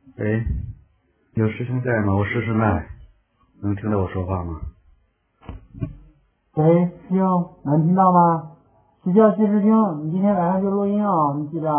喂，有师兄在吗？我试试麦，能听到我说话吗？ 喂，师兄，能听到吗？是叫谢师兄，你今天晚上就录音啊，你记着。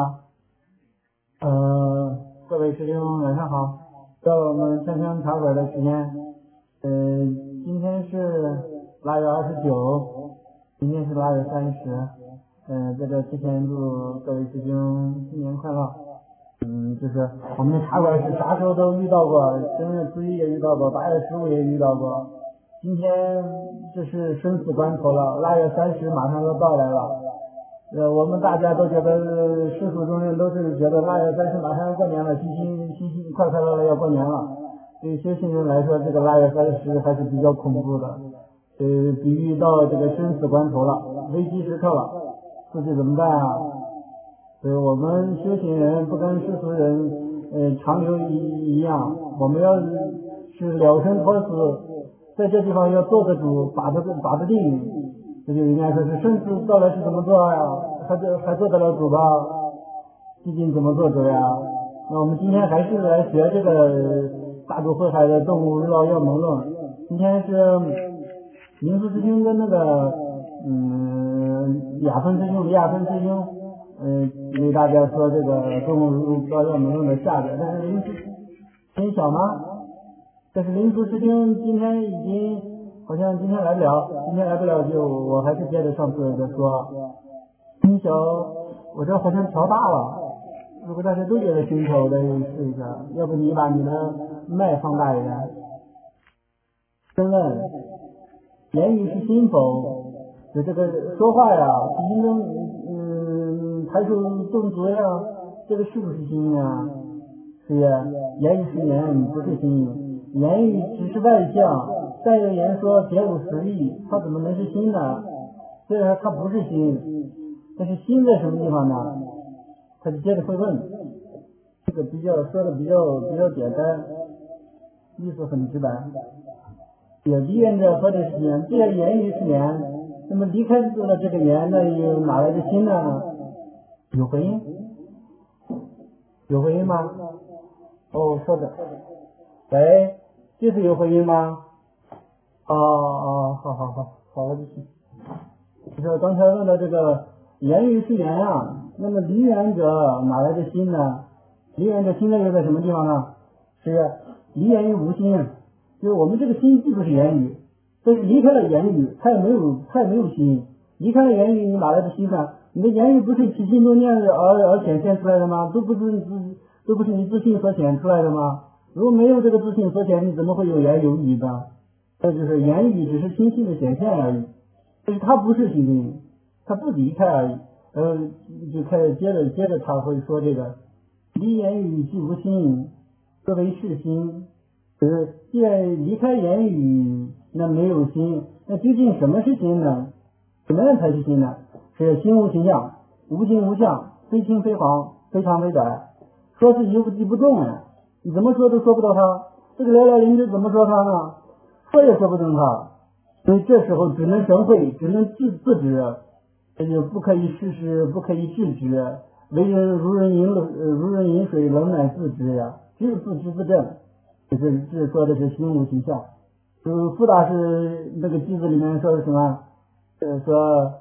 各位师兄晚上好，到我们香香茶馆的时间，今天是8月29，今天是8月30，在这之前祝各位师兄新年快乐。就是我们的茶馆是啥时候都遇到过，正月初一也遇到过，8月15也遇到过。今天这是生死关头了，8月30马上就到来了。我们大家都觉得世俗中人都是觉得8月30马上要过年了，新快快乐乐要过年了。对于修行人来说，这个8月30还是比较恐怖的，比喻到这个生死关头了，危机时刻了，自己怎么办啊？所以我们修行人不跟世俗人长流一样，我们要是了生脱死，在这地方要坐得住，把得定。这就人家说是生死到来是怎么做呀？还做得了主吧？毕竟怎么做主呀？那我们今天还是来学这个大主慧海的动物绕药门论。今天是明师兄跟那个李亚芬师兄给大家说这个动物绕药门论的下边，但是林师很小吗？但是林师兄今天已经好像今天来不了，就我还是接着上次的说，很小，我这好像调大了，如果大家都觉得心口的试一下，要不你把你的麦放大一点。申问，言语是心否？就这个说话呀，心中抬手动足呀，这个是不是心呀？是呀，言语是言，不是心。言语只是外象，再有言说别有实意，它怎么能是心呢？虽然它不是心，但是心在什么地方呢？他就接着会问，这个说的比较简单，意思很直白。有离缘者何者是言？既然言语是言，那么离开了这个言，那又哪来的心呢？有回音？有回音吗？哦，说着。喂，这是有回音吗？好，了就行。就是刚才问的这个言语是言啊，那么离缘者哪来的心呢？离缘者心在又在什么地方呢？是离言于无心，就是我们这个心既不是言语，但是离开了言语，它也没有心。离开了言语，你哪来的心呢？你的言语不是起心动念而显现出来的吗？都不是你自信所显出来的吗？如果没有这个自信所显，你怎么会有言有语呢？这就是言语只是心性的显现而已，但是它不是心，它不离开而已。就开始接着他会说这个离言语即无心，何为是心？既然离开言语，那没有心，那究竟什么是心呢？什么样才是心呢？是心无形象，无形无相，非青非黄，非长非短，说是一不动呀，你怎么说都说不到它。这个寥寥灵芝怎么说它呢？说也说不动它，所以这时候只能神会，只能自止，这就不可以事事，不可以制止，为人如人饮水，冷暖自知呀，只有自知自正。这说的是心无形象。傅大师那个句子里面说的什么？说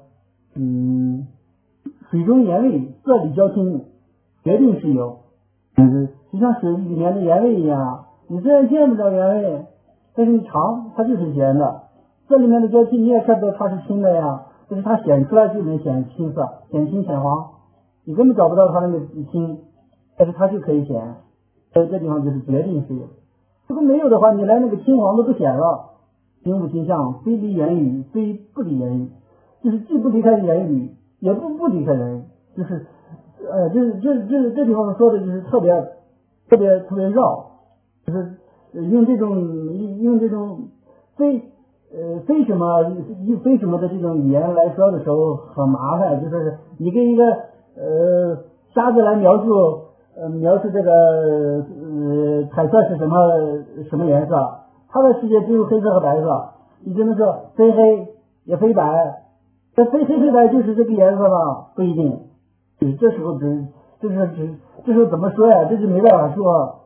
水中盐味，色里交清，决定是有。就像水里面的盐味一样，你虽然见不着盐味，但是你尝它就是咸的。这里面的交清你也看不到它是清的呀，但是它显出来就能显青色，显青显黄，你根本找不到它那个清，但是它就可以显。在这地方就是决定是有。如果没有的话，你连那个青黄都不显了。心无形象，非离言语，非不离言语，就是既不离开言语，也不离开言语，就是这地方说的就是特别绕，就是用这种非什么的这种语言来说的时候很麻烦，就是你跟一个瞎子来描述这个彩色是什么颜色，它的世界只有黑色和白色，你只能说非黑也非白，这非黑非白就是这个颜色吗？不一定。这时候怎么说呀？这就没办法说。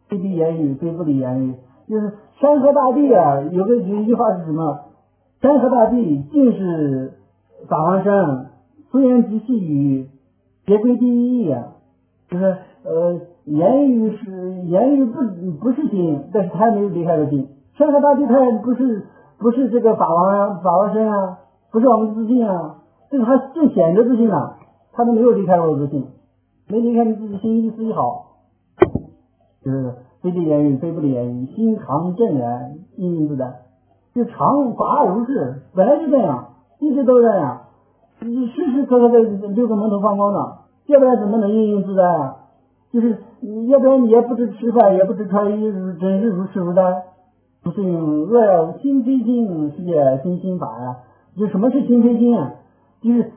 非必言语，非不离言语。就是山河大地啊，有一句话是什么？山河大地尽是法王身，虽言即细语，皆归第一义啊。就是言语不是心，但是它没有离开了心。山河大地它不是这个法王身啊，不是我们自信啊，这个它正显着自信啊，它都没有离开我的自信，没离开你自己心一丝一毫。就是非必言语，非不离言语，心常正然，应应自在。就常法而如是，本来就这样，一直都这样，时时刻刻的六个门头放光呢，要不然怎么能应应自在啊？就是要不然你也不知吃饭，也不知穿衣，真是如痴如呆。不是恶要心非心，世界心心法呀。就什么是心非心啊？就是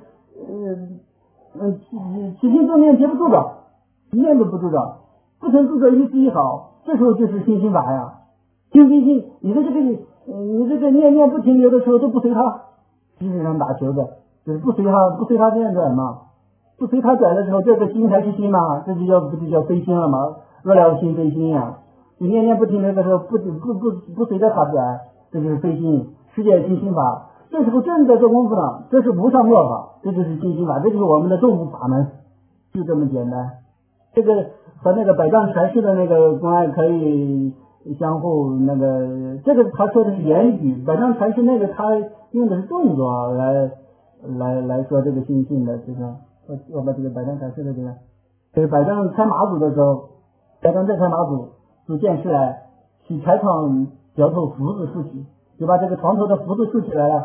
起心动念皆不住着，一念都不住着，不曾住着一丝一毫，这时候就是心心法呀。心非心，你的这个念念不停留的时候都不随他，基本上打球的，就是不随他这样转嘛。不随他转的时候，这个心才是心嘛，这不就叫非心了吗？若了心非心呀。你念念不停留的时候，不随着他转，这就是非心，世界心心法。这时候正在做功夫呢，这是无上妙法，这就是心心法，这就是我们的众悟法门，就这么简单。这个和那个百丈禅师的那个公案可以相互那个，这个他说的是言语，百丈禅师那个他用的是动作来说这个心性的这个。我把这个百丈禅师的这个百丈开马祖的时候，百丈再开马祖就见师来，取柴床脚头扶子竖起，就把这个床头的扶子竖起来了，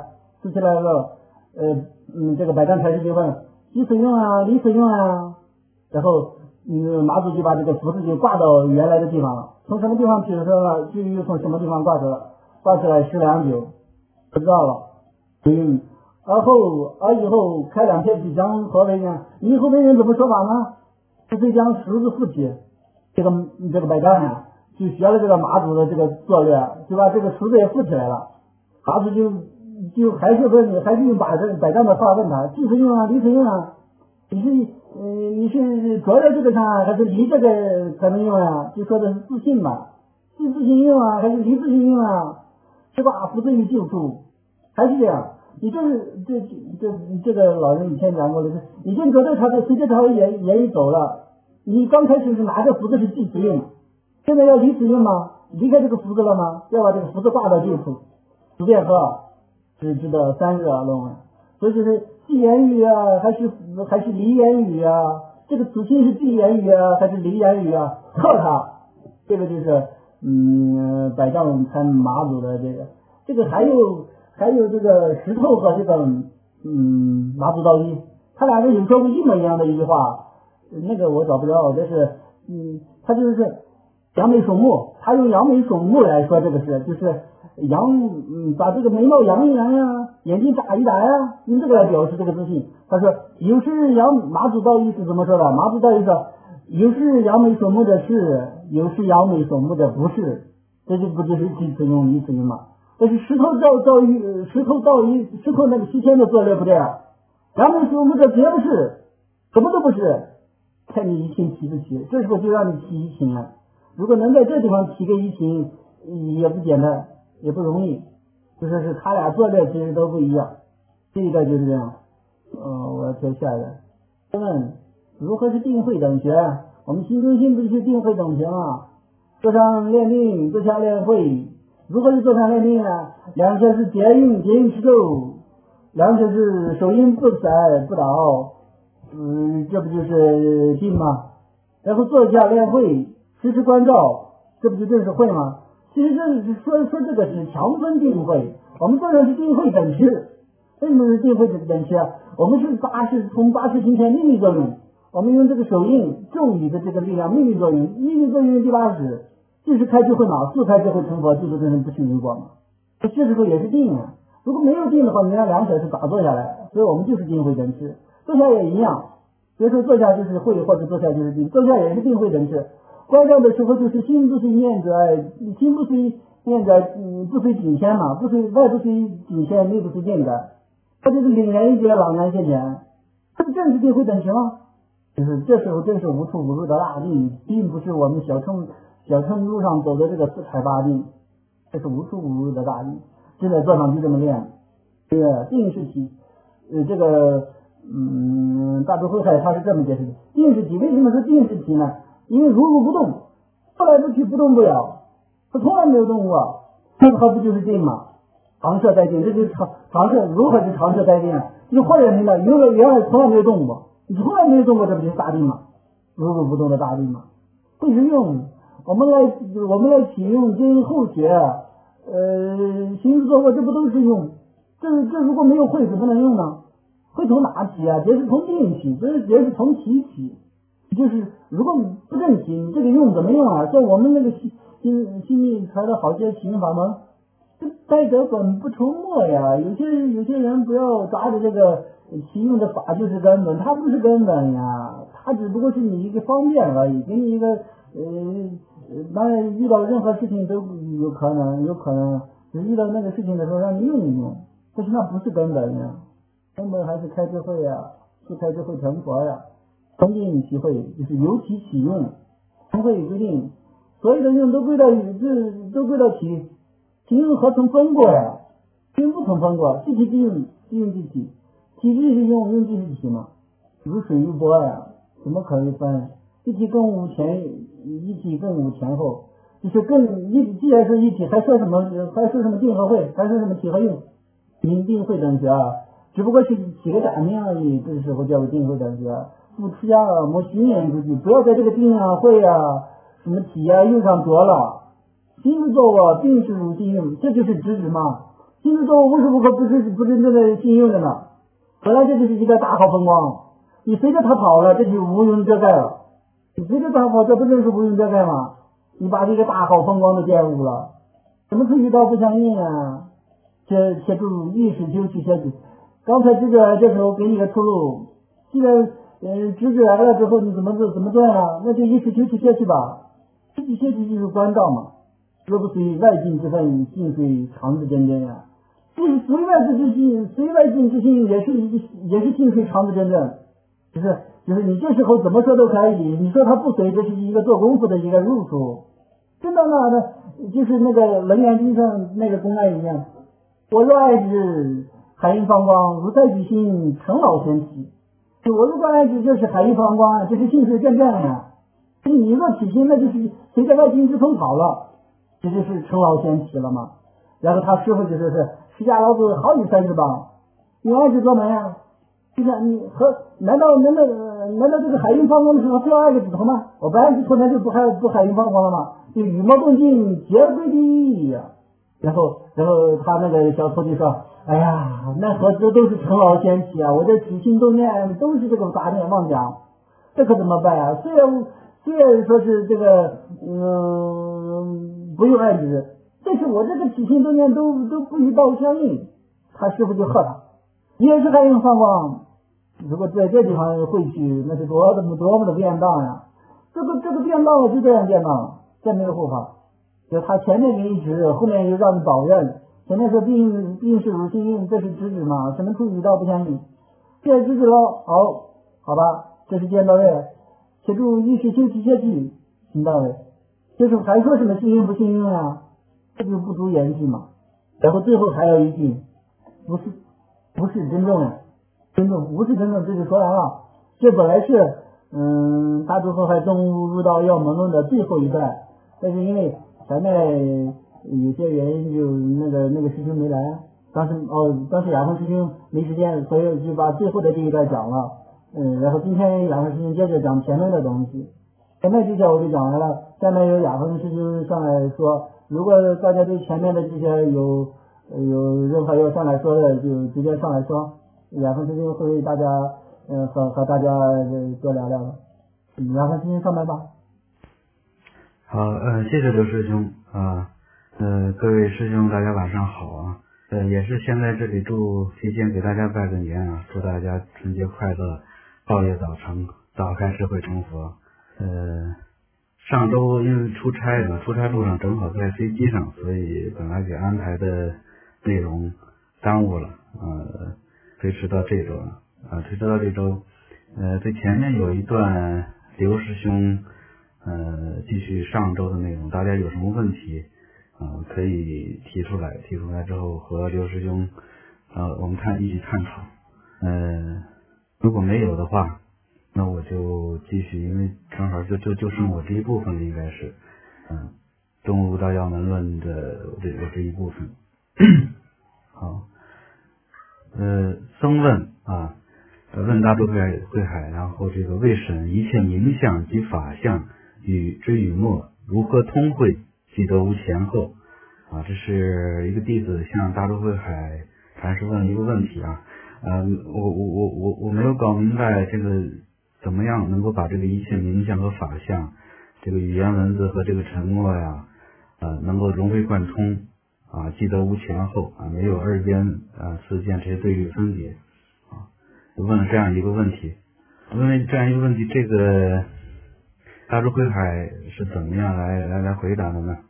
这个百丈禅师就问：几此用啊？离此用啊？然后马祖就把这个扶子就挂到原来的地方了，从什么地方取出来了，就又从什么地方挂出来，挂出来10两酒，不知道了。而以后开两片笔将何为呢？以后的人怎么说法呢？就将十字扶起，这个百丈呀，就学了这个马祖的这个策略，就把这个十字也扶起来了。马祖就还是用百丈的话问他：几此用啊？离此用啊？你是着着这个上还是离这个才能用啊？就说的是自信嘛，是自信用啊还是离自信用啊？是吧？不至于救出，还是这样。你这个老人以前讲过的是，你这着着他的随着他的言语走了，你刚开始是拿着福字是记词用，现在要离词用吗？离开这个福字了吗？要把这个福字挂到旧处，不变和是知道3个论文，所以就是记言语啊，还是离言语啊？这个此心是记言语啊，还是离言语啊？靠它，这个就是百丈参马祖的这个还有这个石头和这个马祖道一，他俩人有说过一模一样的一句话，那个我找不着，这是他就是扬眉耸目，他用扬眉耸目来说这个事，就是把这个眉毛扬一扬呀，眼睛眨一眨呀，用这个来表示这个自信。他说有时马祖道一是怎么说的？马祖道一说有时扬眉耸目的是，有时扬眉耸目的不是，这就不就是记词用离词用吗？但是石头那个西天的策略不这样，扬眉耸目的绝不是，什么都不是，看你一情提不起，这时候就让你提一情了。如果能在这地方提个一情，也不简单，也不容易，就说是他俩策略其实都不一样。这一个就是这样。我要跳下一个。问如何是定慧等学？我们心中心不是定慧等学啊？坐上练定，坐下练慧。如何是坐上练定呢？两者是结印持咒，两者是手印不散不倒，这不就是定吗？然后坐下练慧，时时关照，这不就正是慧吗？其实这是说这个是强分定慧，我们坐上是定慧本质。为什么是定慧本质啊？我们是从八识行前秘密作用，我们用这个手印咒语的这个力量秘密作用第8识。就是开智慧嘛，自开智慧成佛，就是真正不取因果嘛。这时候也是定啊，如果没有定的话，你看两者是咋坐下来？所以我们就是定慧真知，坐下也一样。比如说坐下就是慧，或者坐下就是定，坐下也是定慧真知。关照的时候就是心不随念者，心不随念者，不随景迁嘛，外不随景迁，内不随念者，它就是凛然一觉，朗然现前，这不正是定慧真知吗？就是这时候真是无处不入的大定，并不是我们小乘小乘路上走的这个四禅八定，这是无出无入的大定，就在座上就这么练。这个定是体，大珠慧海他是这么解释的：定是体，为什么是定是体呢？因为如如不动，不来不去，不动不了，他从来没有动过，那个不就是定吗？常摄待定，这就是常摄，如何是常摄待定啊？就或者什么，原来从来没有动过，你从来没有动过，这不就是大定吗？如如不动的大定吗？会是用我们来启用经后学，行住坐卧，这不都是用？这如果没有会怎么能用呢？会从哪起啊？这是从定起，这是从体起。就是如果你不正起，你这个用怎么用啊？像我们那个新密传的好些启用法门，这待得本不成末呀。有些人不要抓着这个启用的法就是根本，它不是根本呀，它只不过是你一个方便而已，给你一个当然遇到任何事情都有可能，只是遇到那个事情的时候让你用一用，但是那不是根本呀，根本还是开智慧呀，是开智慧成佛呀。从定起会就是由体起用，从会归定，所有的用都归到体，体用何曾分过呀？体不曾分过，是体即用，即用即体，体即是用，用即是体嘛，如水如波呀，怎么可以分？一体更无前，一体更无前后，就是既然是一体，还说什么定和会，还说什么体和用？定会等觉啊，只不过是起个假名而已，这时候叫做定会等觉。不出家了，莫熏言出去，不要在这个定啊、会啊、什么体啊用上着了。行住坐卧，定是如心用，这就是直指嘛。行住坐卧无时无刻不是真正的心用的呢。本来这就是一个大好风光，你随着它跑了，这就无云遮盖了。你随着它跑，这不正是无云遮盖吗？你把这个大好风光都玷污了，怎么出去道不相应啊？且注意识修去学习。刚才这时候给你个出路，既然直觉来了之后，你怎么做呀？那就意识修去学习吧。学习就是关照嘛。若不随外境之分，尽随常自真真呀。就是随外境之心，也是尽随常自真正。就是你这时候怎么说都可以。你说他不随，这是一个做功夫的一个入处。真到那呢，就是那个楞严经上那个公案一样。我若爱之，海印放光，如在举心，成老玄体。我如果爱之，就是海印放光，这是性水正正呀。你若起心，那就是随着外境之风跑了，这就是成老玄体了嘛。然后他师傅就说是释迦老子好几30棒，用爱之做门呀。就是你难道这个海印放光的时候非要爱个指头吗？我不爱指头，那就不海印放光了吗？就羽毛动静皆归地呀。然后他那个小徒弟说：“哎呀，那何止都是成老仙体啊！我这起心动念都是这个杂念妄想，这可怎么办啊？虽然说是这个不用爱指，但是我这个起心动念都不与道相应。”他师傅就喝他，也是海印放光。如果在这地方会去，那是多么的变当呀！这个变当就这样变当，再没有护法。就他前面给你指，后面又让你保任。前面说病是如心用，这是直指嘛？什么处与道不相应？这直指了，好吧，这是见到位。且注意识修习学气，行到位。就是还说什么心用不心用啊？这就不足言句嘛。然后最后还有一句，不是真正呀，不是真正，这就说完了。这本来是大珠河海动物入道要门论的最后一段，但是因为前面有些原因，就那个师兄没来，当时雅峰师兄没时间，所以就把最后的这一段讲了。然后今天雅峰师兄接着讲前面的东西，前面这些我就讲完了，下面有雅峰师兄上来说，如果大家对前面的这些有任何要上来说的，就直接上来说，雅峰师兄会为大家和大家多聊聊的。雅峰师兄上来吧。 好，谢谢刘师兄啊，各位师兄大家晚上好啊，也是先在这里提前给大家拜个年啊，祝大家春节快乐，报业早成，早开智慧成佛。上周因为出差路上正好在飞机上，所以本来给安排的内容耽误了，推迟到这周，最前面有一段刘师兄继续上周的内容，大家有什么问题可以提出来之后和刘师兄我们一起探讨。如果没有的话，那我就继续，因为正好就剩我这一部分了，应该是东吴道要门论的我这一部分。好，僧问问大珠慧海，然后这个为审一切名相及法相与之与末如何通会，即得无前后。这是一个弟子向大珠慧海禅师问一个问题我没有搞明白这个怎么样能够把这个一切名相和法相，这个语言文字和这个沉默呀能够融会贯通即得无前后没有二边四见这些对立分别就问了这样一个问题。这个大珠慧海是怎么样来回答的呢？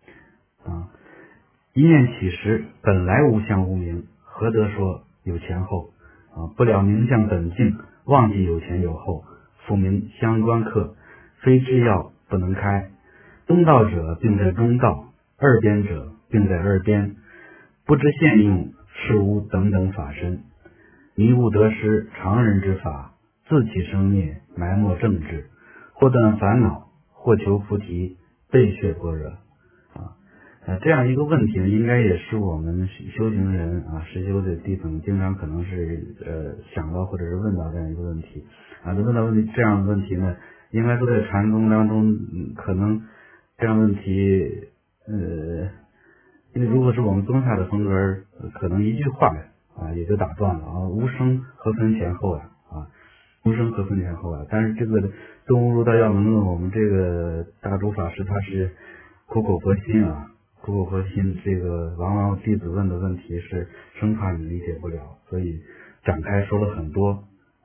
一念起时，本来无相无名，何得说有前后？不了名相本净，忘记有前有后，复名相关客，非之要不能开。中道者并在中道，二边者并在二边，不知现用事物等等法身，迷悟得失，常人之法，自起生灭，埋没正治，或断烦恼，或求菩提，背却般若。这样一个问题应该也是我们修行人实修的弟子经常可能是想到或者是问到这样一个问题问到这样的问题呢，应该都在禅宗当中可能这样问题因为如果是我们宗下的风格可能一句话也就打断了无声何分前后无声何分前后但是这个东吴儒道要门论我们这个大珠法师他是苦口婆心苦口婆心，这个往往弟子问的问题是生怕你理解不了，所以展开说了很多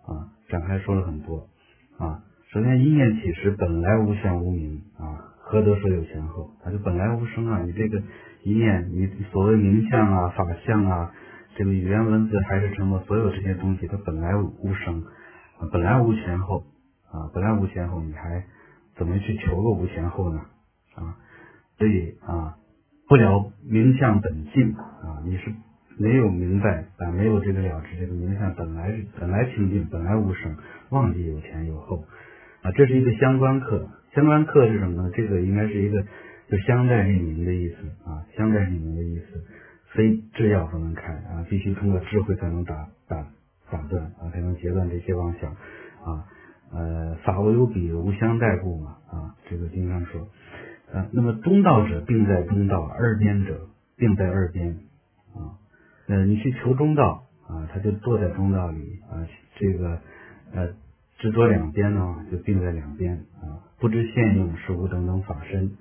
首先一念起时，本来无相无名何得说有前后就本来无声你这个一念，你所谓名相法相这个语言文字还是沉默，所有这些东西它本来无声本来无前后本来无前后，你还怎么去求个无前后呢所以不了名相本净你是没有明白没有这个了知，这个名相本来清净，本来无声，忘记有前有后这是一个相关课。相关课是什么呢？这个应该是一个就相待立名的意思相待立名的意思，非智要不能开必须通过智慧才能打断才能截断这些妄想法无有比，无相待故嘛这个经常说那么中道者并在中道，二边者并在二边你去求中道他就坐在中道里这个执着两边呢就并在两边不知现用事物等等法身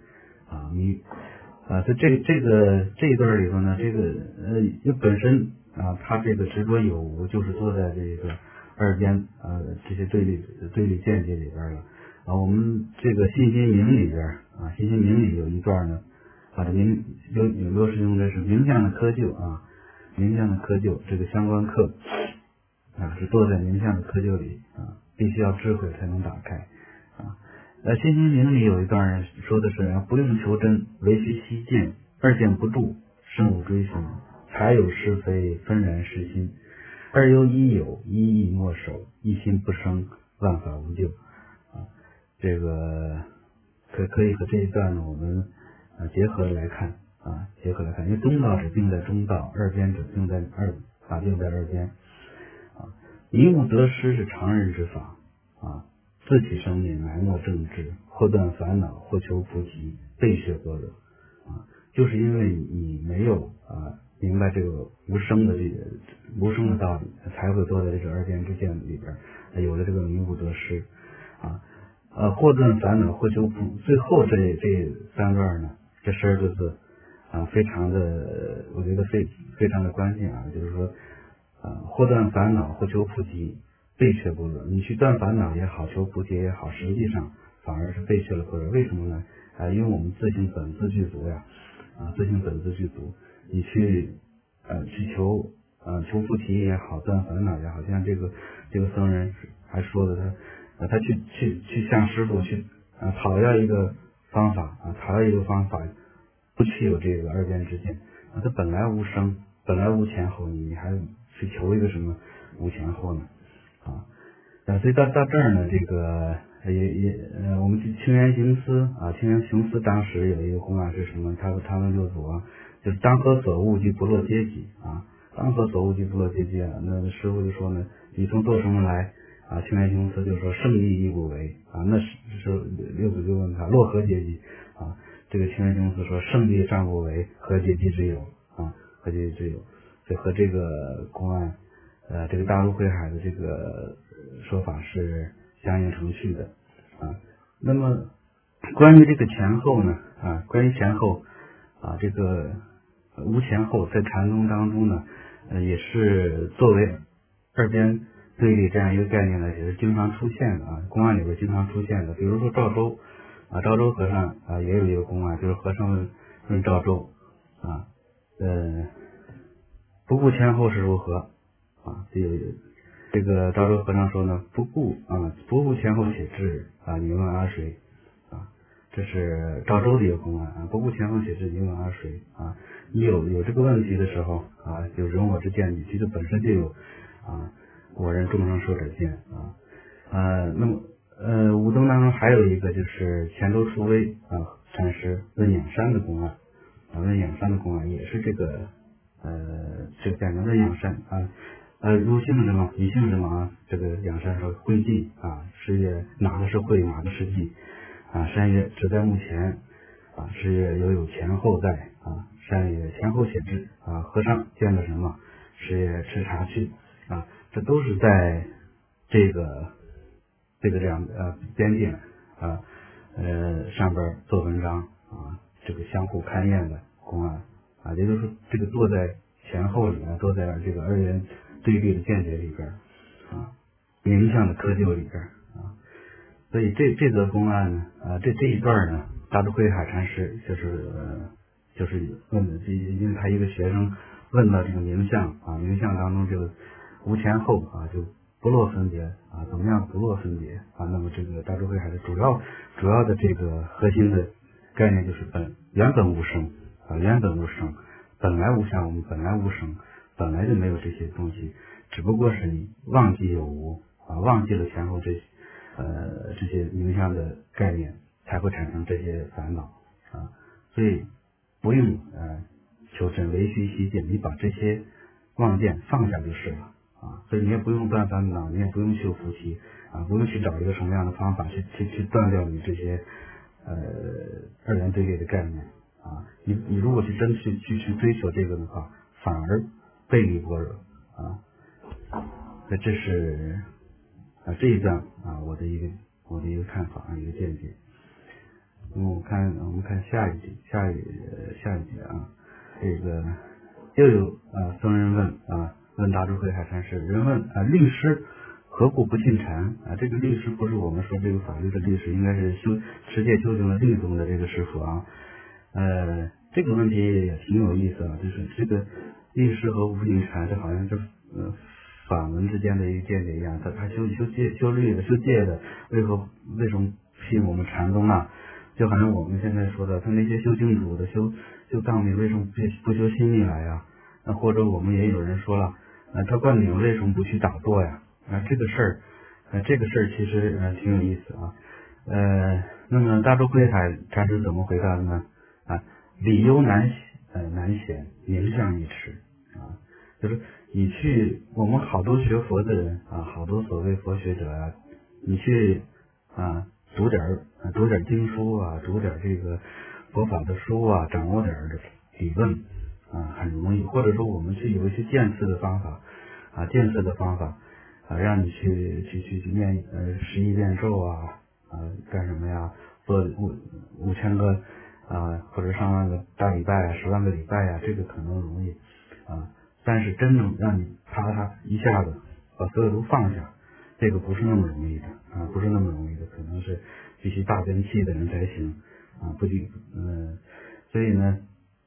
这一段里头呢，这个就本身他这个执着有无就是坐在这个二边这些对立见解里边了我们这个信心明里边信心明里有一段呢有刘师兄这是名相的窠臼名相的窠臼，这个相关课是坐在名相的窠臼里必须要智慧才能打开信心明里有一段说的是不用求真，唯须悉见，二见不住，生无追寻，才有是非，分然实心，二由一有，一亦莫守，一心不生，万法无救这个可以和这一段呢我们结合来看因为中道者并在中道，二边者并在二边迷悟得失是常人之法自起生灭，埋没正知，或断烦恼，或求菩提，背却般若就是因为你没有明白这个无声的道理，才会坐在这个二边之见里边有了这个迷悟得失或断烦恼，或求菩提。最后这三段呢，这12个字非常的我觉得非常的关键就是说或断烦恼，或求菩提，背却般若。你去断烦恼也好，求菩提也好，实际上反而是背却了般若。为什么呢因为我们自性本自具足自性本自具足，你去求菩提也好，断烦恼也好，像这个僧人还说的他去向师父去讨要一个方法不去有这个二边之见它本来无生，本来无前后，你还去求一个什么无前后呢？所以到这儿呢，这个我们清源行思当时有一个公案是什么？他们六祖就是当何所悟即不落阶级当何所悟即不落阶级那师傅就说呢，你从做什么来清源行思就说圣意亦不为那是六祖就问他落何阶级这个清源行思说圣意尚不为，何阶级之有何阶级之有，所以和这个公案这个大陆慧海的这个说法是相应程序的那么关于这个前后呢关于前后这个无前后在禅宗当中呢也是作为二边对立这样一个概念呢，也是经常出现的公案里边经常出现的。比如说赵州赵州和尚也有一个公案，就是和尚问赵州不顾前后是如何这个赵州和尚说呢，不顾前后且至你问阿谁这是赵州的一个公案不顾前后且至你问阿谁你有这个问题的时候有人我之见，你其实本身就有我人众生寿者见那么武宗当中还有一个就是钱州出微禅师问养山的公案问养山的公案也是这个概念。问养山如姓什么你姓什么这个养山说会稽是曰哪个是会哪个是稽山曰只在目前是曰有前后在山曰前后且至和尚见了什么是曰吃茶去这都是在这个两边界上边做文章这个相互勘验的公案也就是说这个坐在前后里面，坐在这个二元对立的见解里边名相的窠臼里边所以这则公案呢这一段呢，大智慧海禅师就是问的，因为他一个学生问到这个名相名相当中这个无前后就不落分别怎么样不落分别那么这个大智慧海的主要的这个核心的概念就是原本无生原本无生，本来无相，我们本来无生，本来就没有这些东西，只不过是你忘记有无忘记了前后这些名相的概念，才会产生这些烦恼所以不用求真唯须习见，你把这些妄见放下就是了所以你也不用断烦恼，你也不用修福气不用去找一个什么样的方法去断掉你这些二元对立的概念你如果去真去追求这个的话，反而背离般若那这是这一段我的一个看法一个见解。那么我们看下一节这个又有僧人问大智慧海禅师，人问律师何故不信禅这个律师不是我们说这个法律的律师，应该是持戒修行的律宗的这个师傅这个问题也挺有意思就是这个律师和无信禅，这好像是法门之间的一个见解一样，他修律的修戒的，为什么批我们禅宗就好像我们现在说的，他那些修净土的修藏密为什么不修心密来或者我们也有人说了他灌顶为什么不去打坐呀这个事儿其实挺有意思那么大智慧海禅师怎么回答的呢理由难显，名相易持就是我们好多学佛的人好多所谓佛学者你去读点经书读点这个佛法的书掌握点理论很容易，或者说我们去有一些渐次的方法让你去念11遍咒干什么呀？做5000个或者上万个大礼拜10万个礼拜这个可能容易但是真正让你啪一下子把所有都放下，这个不是那么容易的可能是必须大根器的人才行所以呢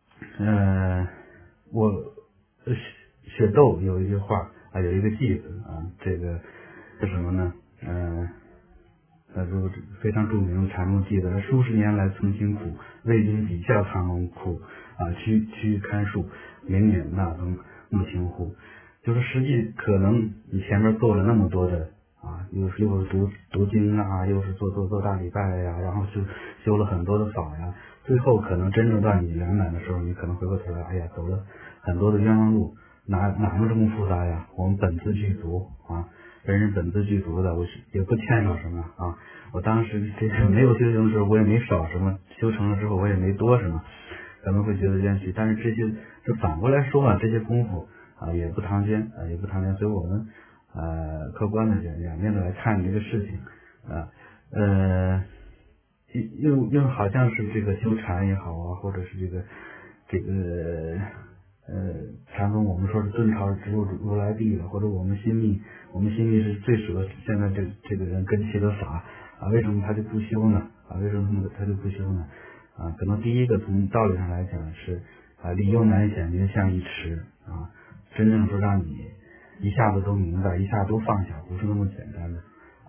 我雪窦有一句话有一个偈子这个是什么呢如非常著名的禅宗记得数十年来曾辛苦，为君底下苍龙苦区堪树，明远那风莫轻忽。就是实际可能你前面做了那么多的又是读经又是做大礼拜呀，然后修了很多的法呀，最后可能真正到你圆满的时候，你可能回过头来，哎呀，走了很多的冤枉路，哪能这么复杂呀？我们本自具足人本自具足的，我也不欠少什么我当时这个没有修行的时候，我也没少什么，修成了之后我也没多什么，可能会觉得冤屈。但是这反过来说这些功夫也不唐捐，所以我们客观的两面的来看这个事情又好像是这个修禅也好或者是这个禅宗我们说是顿超直入如来地的，或者我们心密是最适合现在这个人根器的法为什么他就不修呢？为什么他就不修呢？可能第一个从道理上来讲是理由难显，名相一持真正说让你一下子都明白，一下子都放下，不是那么简单的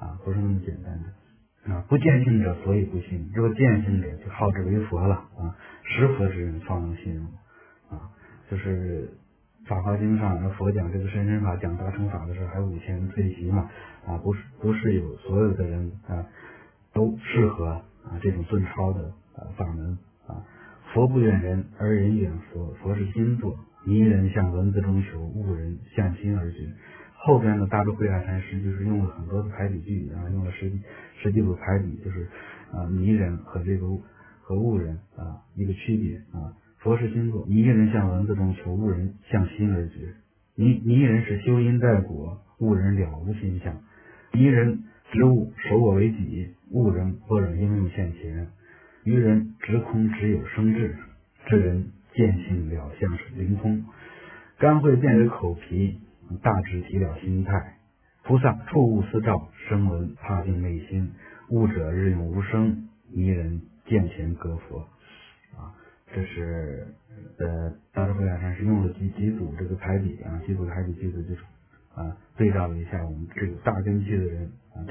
不见性者所以不信，若见性者就好之为佛了识佛之人方能信入就是法华经上佛讲这个深深法讲大乘法的时候还有5000人退席嘛不是有所有的人都适合这种顿超的法门佛不远人而人远佛，佛是心作，迷人向文字中求，悟人向心而觉。后边的大智慧海禅师就是用了很多的排比句用了十几组排比，就是迷人和悟人一个区别佛是心作，迷人向文字中求，悟人向心而觉。迷人是修因待果，悟人了无心相。迷人执物守我为己，悟人般若应用现前。愚人执空只有生智，智人见性了相是灵通。干慧变为口皮，大智体了心态。菩萨触物思照，声闻踏进内心。悟者日用无声，迷人见前隔佛这是大智慧海禅师用了几组这个排比几组排比句子就是对照了一下我们这个大根器的人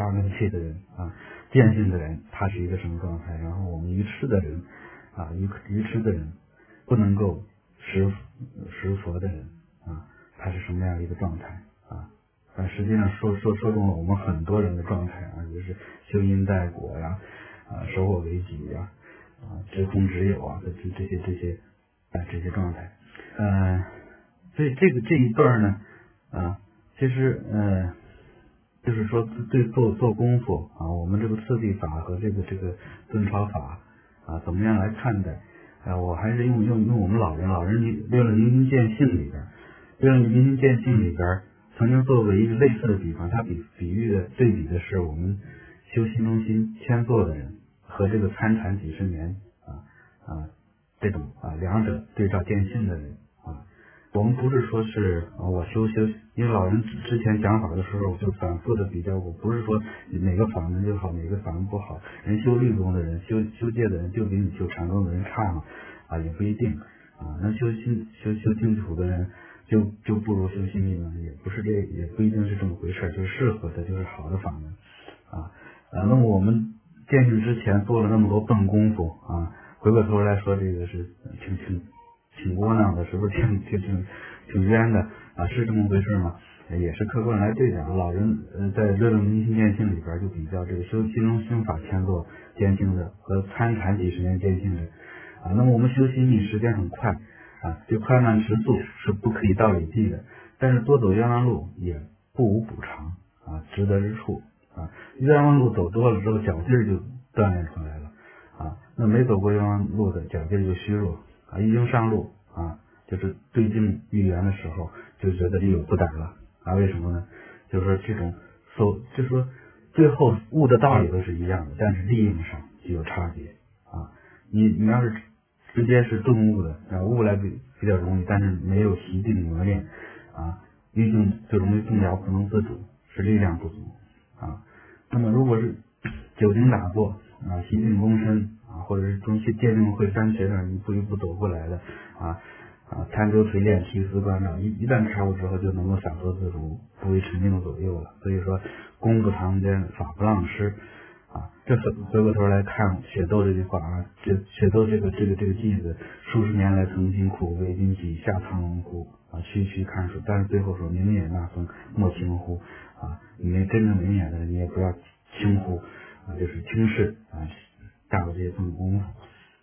见性的人他是一个什么状态，然后我们愚痴的人愚痴的人不能够识佛的人他是什么样的一个状态实际上说中了我们很多人的状态就是修因待果守我为己知空只有这些状态所以这一段呢其实就是说对做功夫我们这个次第法和这个顿超法怎么样来看待我还是用我们老人六论明心见性里边曾经作为一个类似的比方，他对比的是我们修心中心谦坐的人和这个参禅几十年这种两者对照见性的人我们不是说是我修，因为老人之前讲法的时候就反复的比较，我不是说哪个法门就好，哪个法门不好，人修律宗的人修戒的人就比你修禅宗的人差嘛也不一定那修净土的人就不如修心密门，也不一定是这么回事，就是适合的就是好的法门那么我们见性之前做了那么多笨功夫回过头来说这个是挺窝囊的，是不是挺冤的是这么回事吗？也是客观来对讲。老人在六论明心见性里边就比较这个修心中心法谦坐见性的和参禅几十年见性的那么我们修心密时间很快就快慢时速是不可以道理计的，但是多走冤枉路也不无补偿值得之处冤枉路走多了之后脚劲儿就锻炼出来了那没走过冤枉路的脚劲儿就虚弱一经上路就是对境遇缘的时候就觉得力有不逮了为什么呢？就是说这种就是说最后悟的道理都是一样的，但是利用上就有差别你要是直接是顿悟的悟来比较容易，但是没有习定磨练遇境就容易动摇不能自主，是力量不足那么如果是久经打坐习定功深或者是中戒定慧三学上一步一步走过来的参究锤炼提思关照一旦开悟之后就能够洒脱自如，不为沉静左右了。所以说功不唐捐法不浪施这回过头来看雪窦这句话啊，雪窦这个句子，数十年来曾辛苦，为君己下苍龙乎区区看数，但是最后说明免那风莫轻乎你们真正明免的你也不要轻忽就是轻视下过这些份功夫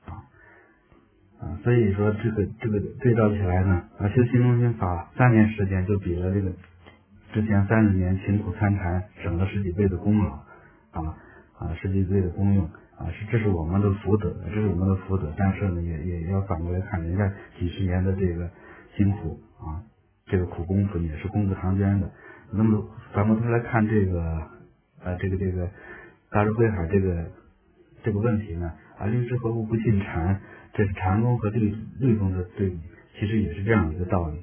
所以说这个对照起来呢修心中心法3年时间就比了这个之前30年勤苦参禅省了10几倍的功劳10几倍的功用这是我们的福德，但是呢也要反过来看人家几十年的这个辛苦这个苦功夫也是功德长捐的。那么反过头来看这个大智慧海这个问题呢律师何故不信禅，这是禅宗和律宗的对比，其实也是这样一个道理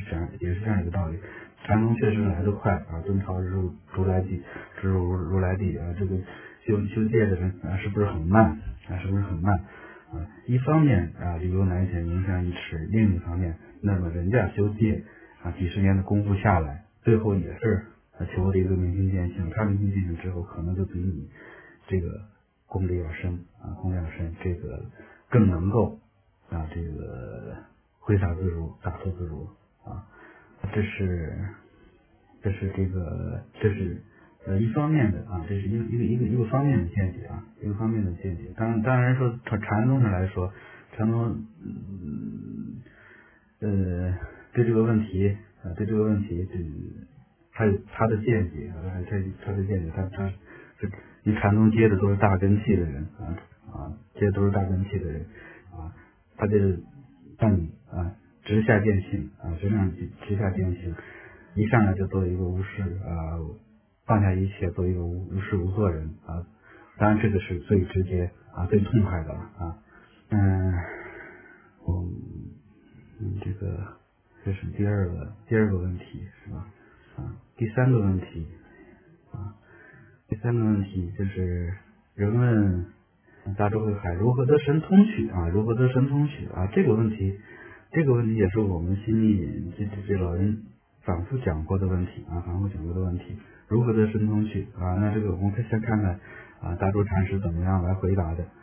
禅宗确实来得快敦朝如来地这个修戒的人是不是很慢一方面理由难显，名相一迟，另一方面那么人家修戒几十年的功夫下来，最后也是求的一个明心见性，他明心见性之后可能就比你这个功力要深这个更能够这个挥洒自如，洒脱自如这是一方面的这是一个方面的见解当然说从禅宗上来说，禅宗对这个问题他有他的见解因为禅宗接的都是大根器的人他这让你直下见性一上来就做一个无事放下一切做一个无事无作人当然这个是最直接最痛快的这是第二个问题是吧第三个问题就是人问大智慧海如何得神通取这个问题也是我们心里这老人反复讲过的问题如何得神通取那这个我们可以先看看大珠禅师怎么样来回答的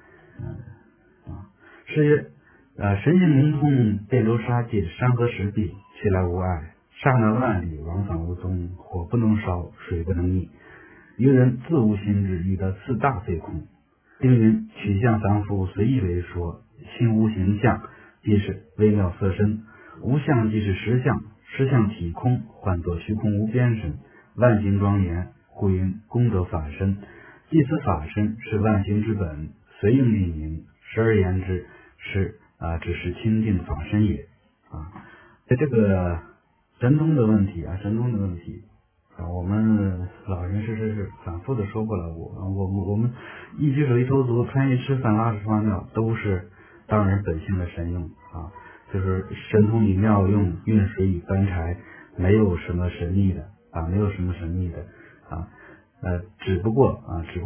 是曰神性灵通，遍流沙界，山河石壁，其来无碍，刹那万里，往返无踪，火不能烧，水不能溺。愚人自无心智，欲得四大非空。丁云取象凡夫，随意为说，心无形象，即是微妙色身；无相即是实相，实相体空，唤作虚空无边身。万行庄严，故云功德法身。即此法身是万行之本，随应命名，时而言之是只是清净法身也在这个神通的问题我们老人是反复的说过了，我们一举手一投足，穿衣吃饭拉屎放尿都是当人本性的神用就是神通与妙用，运水与搬柴，没有什么神秘的只不过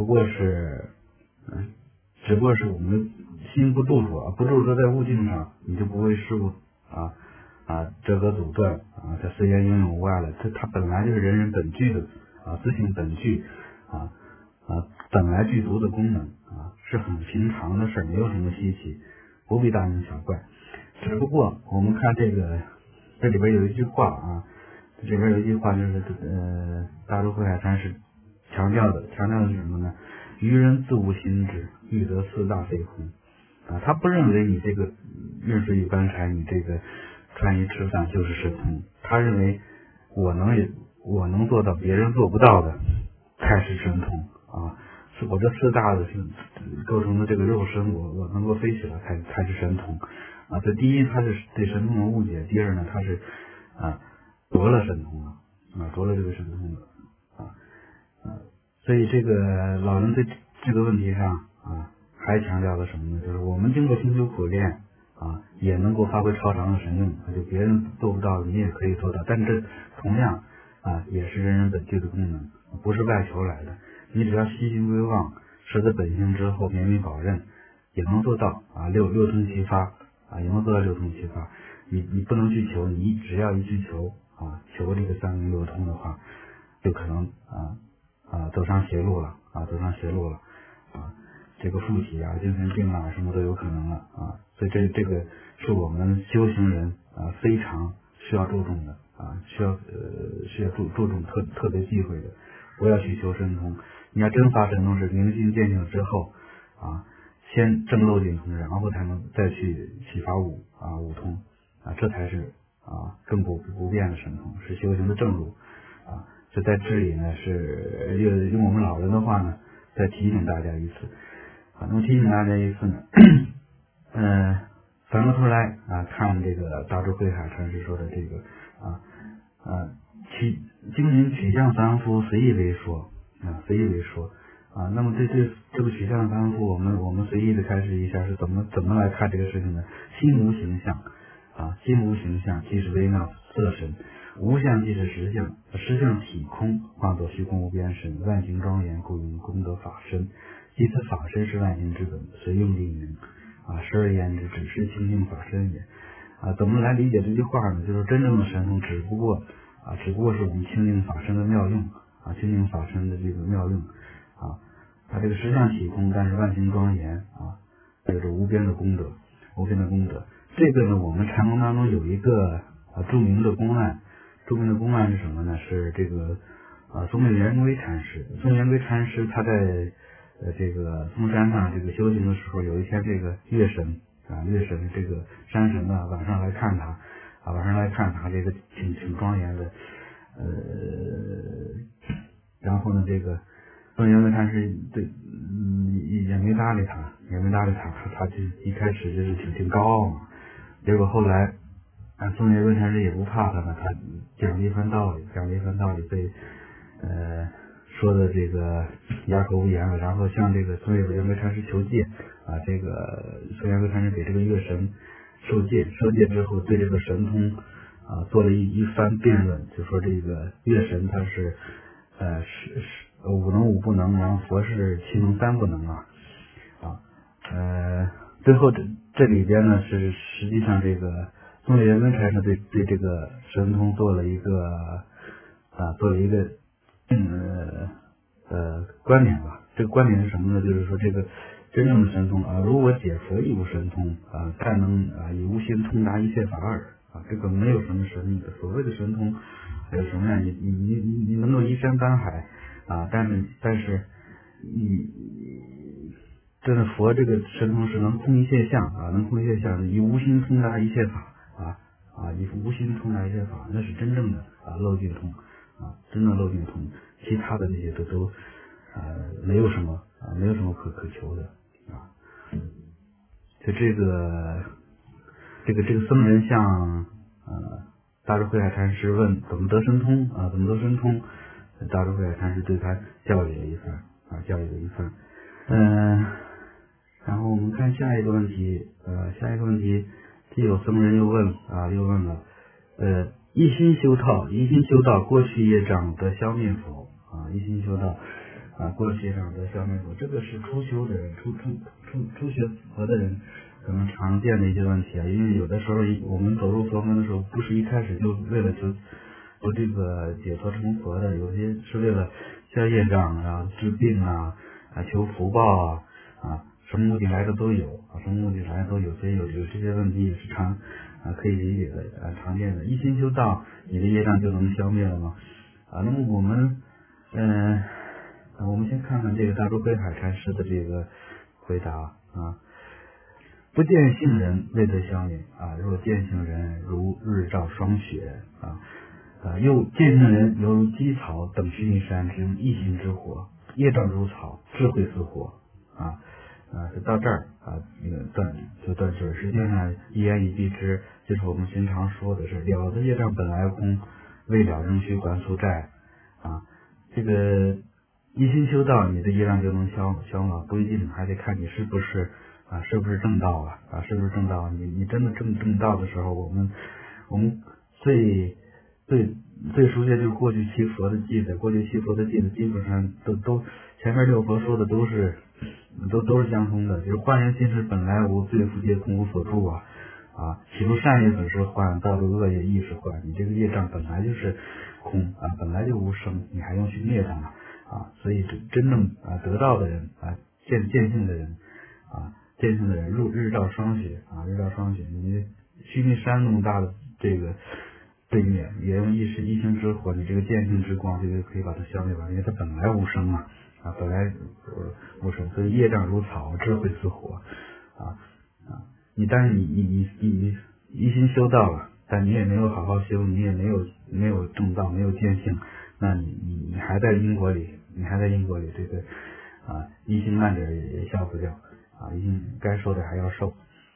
是我们心不住着在悟境上，你就不会事物折合阻断它虽然应用无碍了，它本来就是人本具的自性本具本来具足的功能是很平常的事，没有什么稀奇，不必大惊小怪。只不过我们看这里边有一句话就是大珠慧海禅师强调的是什么呢？愚人自无心智，欲得四大非空他不认为你这个运水与搬柴，你这个穿衣吃饭就是神通，他认为我能做到别人做不到的才是神通是我这四大的构成的这个肉身，我能够飞起来才是神通这第一他是对神通的误解，第二呢他是夺了神通了夺了这个神通了所以这个老人对这个问题上还强调了什么呢？就是我们经过勤修苦练也能够发挥超常的神用就别人做不到你也可以做到，但这同样也是人本具的功能，不是外求来的，你只要悉心归忘，识得本性之后，绵密保任，也能做到六通齐发也能做到六通齐发。你不能去求，你只要一去求求这个三明六通的话，就可能走上邪路了这个附体啊、精神病啊什么都有可能了啊，所以这个是我们修行人非常需要注重的啊，需要注重特别忌讳的，不要去求神通。你要真发神通是明心见性之后啊，先证漏尽通，然后才能再去启发五通啊，这才是更不变的神通，是修行的正路啊。所以在这里呢，是用我们老人的话呢，再提醒大家一次啊。那么提醒大家一次呢，反过头来看这个大珠慧海禅师说的这个精神取向凡夫，随意为说随意为说那么这个取向凡夫，我们随意的开始一下是怎么来看这个事情呢？心无形象心无形象，即是微妙色身；无相即是实相，实相体空，化作虚空无边身，万行庄严，故云功德法身。即此法身是万行之本，随用立名时而言之，只是清净法身也怎么来理解这句话呢？就是真正的神通只不过是我们清净法身的妙用清净法身的这个妙用它这个实相体空，但是万行庄严有着无边的功德，无边的功德。这个呢，我们禅宗当中有一个著名的公案，是什么呢？是这个松月圆规禅师。松月圆规禅师他在这个嵩山上这个修行的时候，有一天这个月神这个山神晚上来看他这个挺庄严的然后呢这个松月圆规禅师也没搭理他，他就一开始就是挺高傲嘛。结果后来松月圆规禅师也不怕他呢，他讲了一番道理，被说的这个哑口无言了，然后向这个松月圆规禅师求戒这个松月圆规禅师给这个月神受戒之后，对这个神通做了一番辩论，就说这个月神他是五能五不能，然后佛是七能三不能最后这里边呢是实际上这个松月圆规禅师对这个神通做了一个观点吧。这个观点是什么呢？就是说这个真正的神通如果解佛亦无神通但能以无心通达一切法耳这个没有什么神秘的。所谓的神通有什么呀？你能够移山搬海但是真的佛这个神通是能空一切相以无心通达一切法以无心通达一切法，那是真正的漏尽通真正漏尽通，其他的这些都没有什么可求的就这个僧人向大智慧海禅师问怎么得神通大智慧海禅师对他教育了一番然后我们看下一个问题既有僧人又问了一心修道，过去业障得消灭否一心修道过去业障得消灭否？这个是初修的人，初学佛的人可能常见的一些问题因为有的时候我们走入佛门的时候，不是一开始就为了求这个解脱成佛的，有些是为了消业障治病求福报什么目的来的都有所以有这些问题也是可以理解的常见的。一心修道，你的业障就能消灭了吗？那么我们先看看这个大珠慧海禅师的这个回答不见性人未得消灭若见性人如日照霜雪又见性人犹如积草等须弥山之一心之火，业障如草，智慧似火就到这儿断句。实际上一言以蔽之，就是我们经常说的是了的业障本来空，未了仍须还俗债这个一心修道，你的业障就能消吗？不一定，还得看你是不是正道是不是正道。你真的正道的时候，我们最熟悉的就是过去七佛的记载，基本上都前面六佛说的都是相通的，就是幻人心识本来无，罪福皆空，无所住起初善业本是幻，到了恶业亦是幻。你这个业障本来就是空本来就无生，你还用去灭它所以真正得道的人见性的人见性的人日照霜雪日照霜雪，你须弥山那么大的这个对面，也用一星之火，你这个见性之光就可以把它消灭完，因为它本来无生嘛本来无生，所以业障如草，智慧似火但是你一心修道了，但你也没有好好修，你也没有正道，没有见性，那你还在因果里，这个一心慢点也消不掉一心该受的还要受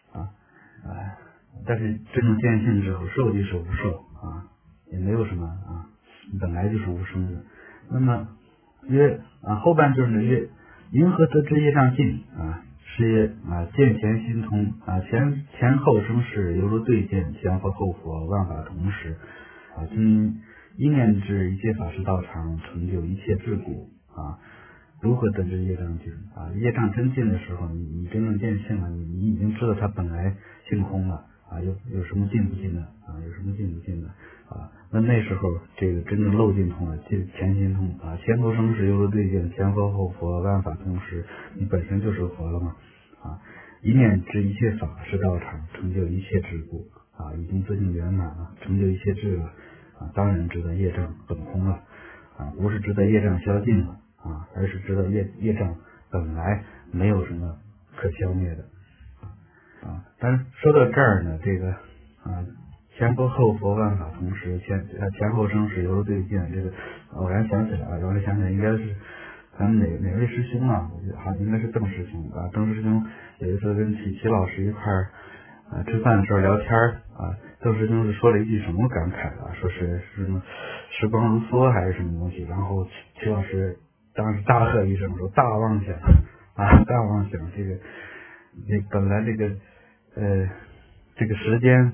但是真正见性之后，受即是无受也没有什么本来就是无生的。那么曰后半句呢曰：云何得知业障尽是曰见前心通前后生事犹如对见，前佛后佛万法同时今一念之一切法是道场，成就一切智故如何得知业障尽业障真尽的时候，你真正见性了，你已经知道它本来性空了有什么尽不尽的有什么尽不尽的那时候这个真正漏尽通了，前心通前后生事犹如对镜，前佛后佛万法同时，你本身就是佛了嘛一念知一切法是道场，成就一切智故已经自性圆满了，成就一切智了当然知道业障本空了不是知道业障消尽了而是知道业障本来没有什么可消灭的但是说到这儿呢，这个前佛后佛万法同时，前后生事犹如对镜，这个偶然想起来应该是咱们哪位师兄我觉得好像应该是邓师兄邓师兄有一次跟齐老师一块儿吃饭的时候聊天邓师兄是说了一句什么感慨说是什么时光如梭还是什么东西，然后齐老师当时大喝一声说大妄想大妄想，本来这个时间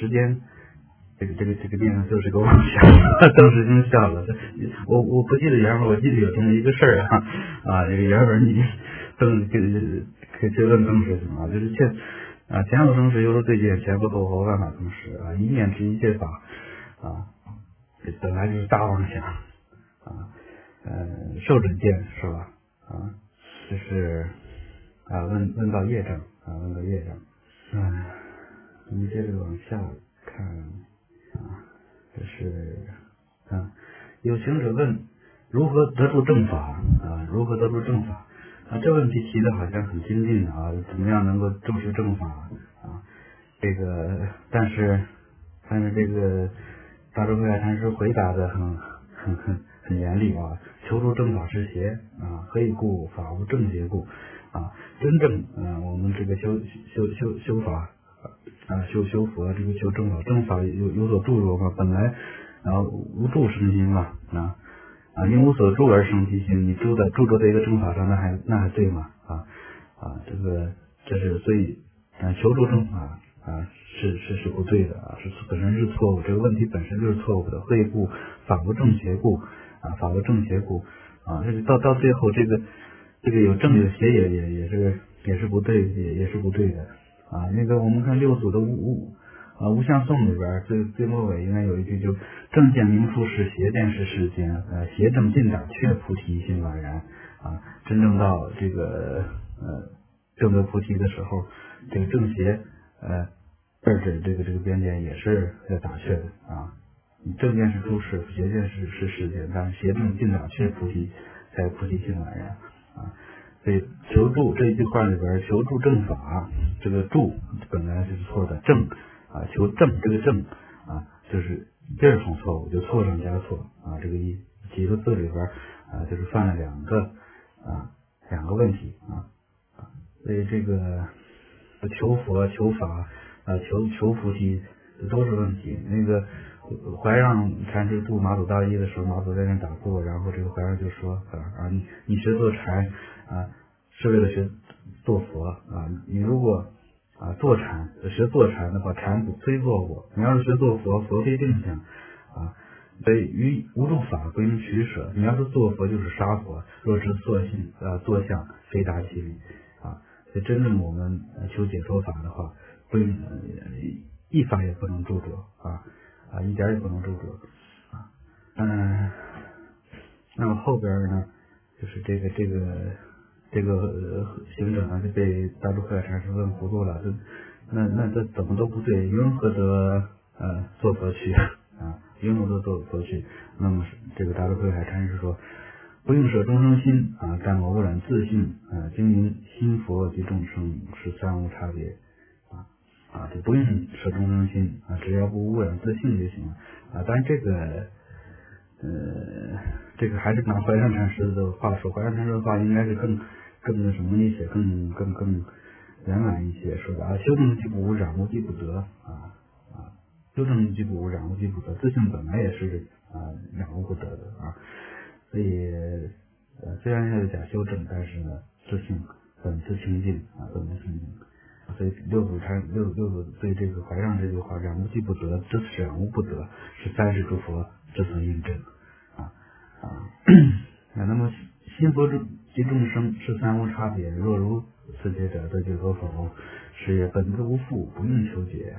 这个地方就是个妄想邓师兄笑了，我不记得原文，我记得有这么一个事儿这个原文你可以去问邓师兄就是前后生事犹如对镜，前佛后佛万法同时一念知一切法这本来就是大妄想受者见是吧这是问到业障问到业障我们接着往下看这是有行者问如何得出正法如何得出正法这问题提的好像很精进怎么样能够证实正法这个但是这个大智慧海禅师回答的很严厉求出正法是邪何以故？法无正邪故真正我们这个修法修佛这个求正法，正法有所助着嘛，本来无助生心嘛因无所助而生其心，你助着在一个正法上，那还对吗这是所以求助正法是不对的是本身是错误，这个问题本身就是错误的。何以故？法无正邪故法无正邪故这是到最后这个有正有邪也是不对，也是不对的那个我们看六祖的无相颂里边最末尾应该有一句，就正见明出世，邪见是世间邪正尽打却菩提心宛然真正到这个正得菩提的时候，这个正邪二者这个边界也是要打却的正见是出世，邪见是世间，但是邪正尽打却菩提才菩提心宛然所以求助这一句话里边，求助正法，这个助本来是错的，正求正，这个正就是第二重错误，就错上加错这个几个字里边就是犯了两个问题所以这个求佛求法求菩提都是问题。那个怀让禅师度马祖大一的时候，马祖在那打坐，然后这个怀让就说你学坐禅是为了学做佛你如果学坐禅的话，禅不非做我，你要是学做佛，佛非定向所以于无住法不应取舍，你要是做佛就是杀佛，若知作相非达其理所以真正我们求解脱法的话，不应一法也不能住着一点也不能住着那么后边呢，就是这个这个行者呢就被大智慧海禅师问糊涂了，那这怎么都不对，云何得作佛去啊？云何得作佛去？那么这个大智慧海禅师说，不应舍众生心啊，但我污染自性啊，经营心佛及众生是三无差别这不用舍众生心啊，只要不污染自性就行了啊。当然这个还是拿怀上禅师的话说，怀上禅师的话应该是更那什么一些，更圆满一些，说的修正即不污染，无即不得修正即不污染，无即不得，自性本来也是染污不得的所以虽然要讲修正，但是呢，自性本自清净本自清净。所以六祖对这个怀上这句话染污即不得，这是染污不得，是三世诸佛这层印证那么心佛及众生是三无差别，若如此解者，得解脱否？是也本自无复，不用求解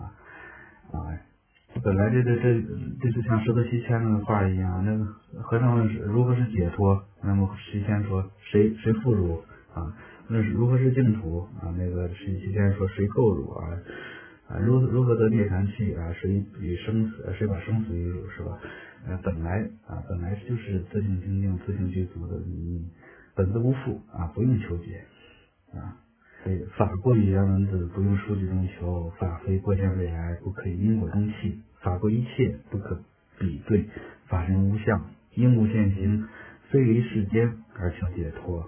本来这就像石头西迁的话一样，那个和尚问如何是解脱，那么西迁说谁复汝那是如何是净土那个西迁说谁构汝如何得涅槃器谁与生死，谁把生死与汝，是吧？本来就是自性清净、自性具足的，你本自无复不用求解所以法过于言文字，不用数据中求；法非过现未来，不可以因果中弃；法过一切，不可比对；法身无相，应无现行，非于世间而求解脱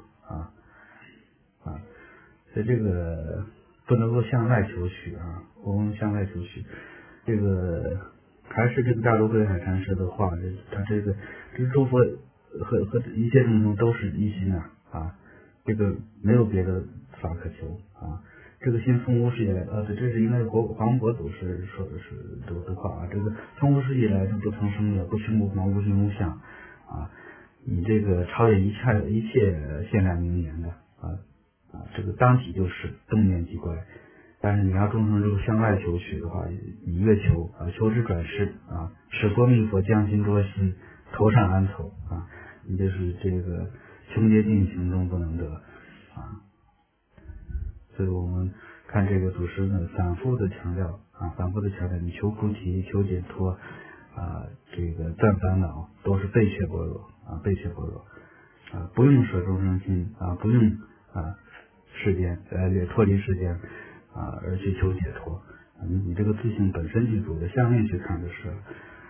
所以这个不能够向外求取不能向外求取。这个还是这个大智慧海禅师的话，他这诸佛和一切众生都是一心这个没有别的法可求这个心从无始以来对，这是应该是黄国祖是说的是这话这个从无始以来就不曾生的，不生不亡，无形无相你这个超越一切限量名言的这个当体就是动念即乖。但是你要众生向外求取的话，你越求求之转世使佛密佛将心着心，头上安头你就是这个穷竭尽行中不能得所以我们看这个祖师呢反复的强调你求菩提、求解脱这个断烦恼都是备切般若不用舍众生心不用世间脱离世间而去求解脱你这个自性本身具足的向内去看就是了。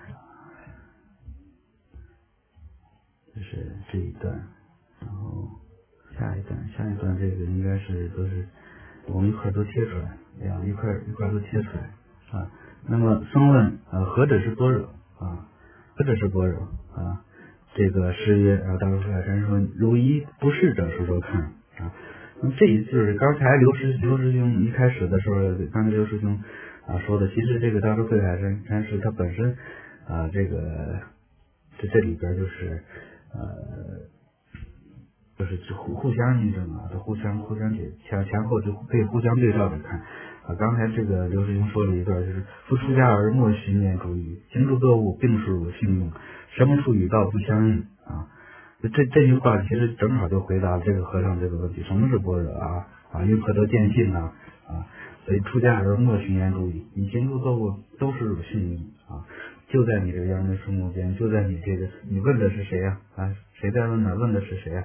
这是这一段，然后下一段这个应该是都是我们一块都切出来一块都切出来那么僧问何者是般若何者是般若这个诗曰大智慧海禅师说，如一不是者说说看那么这一就是刚才刘师兄一开始的时候，刚才刘师兄说的，其实这个大智慧海禅师他本身这里边就是互相印证都互相前后就可以互相对照着看刚才这个刘师兄说了一段，就是夫出家而莫寻念主语，行诸作物并属有性用，什么处与道不相应这句话其实正好就回答这个和尚这个问题，什么是般若因何得见性所以出家而莫寻念主语，你行诸作物都是有性用就在你这个阳明树木间，就在你这个，你问的是谁谁在问呢？问的是谁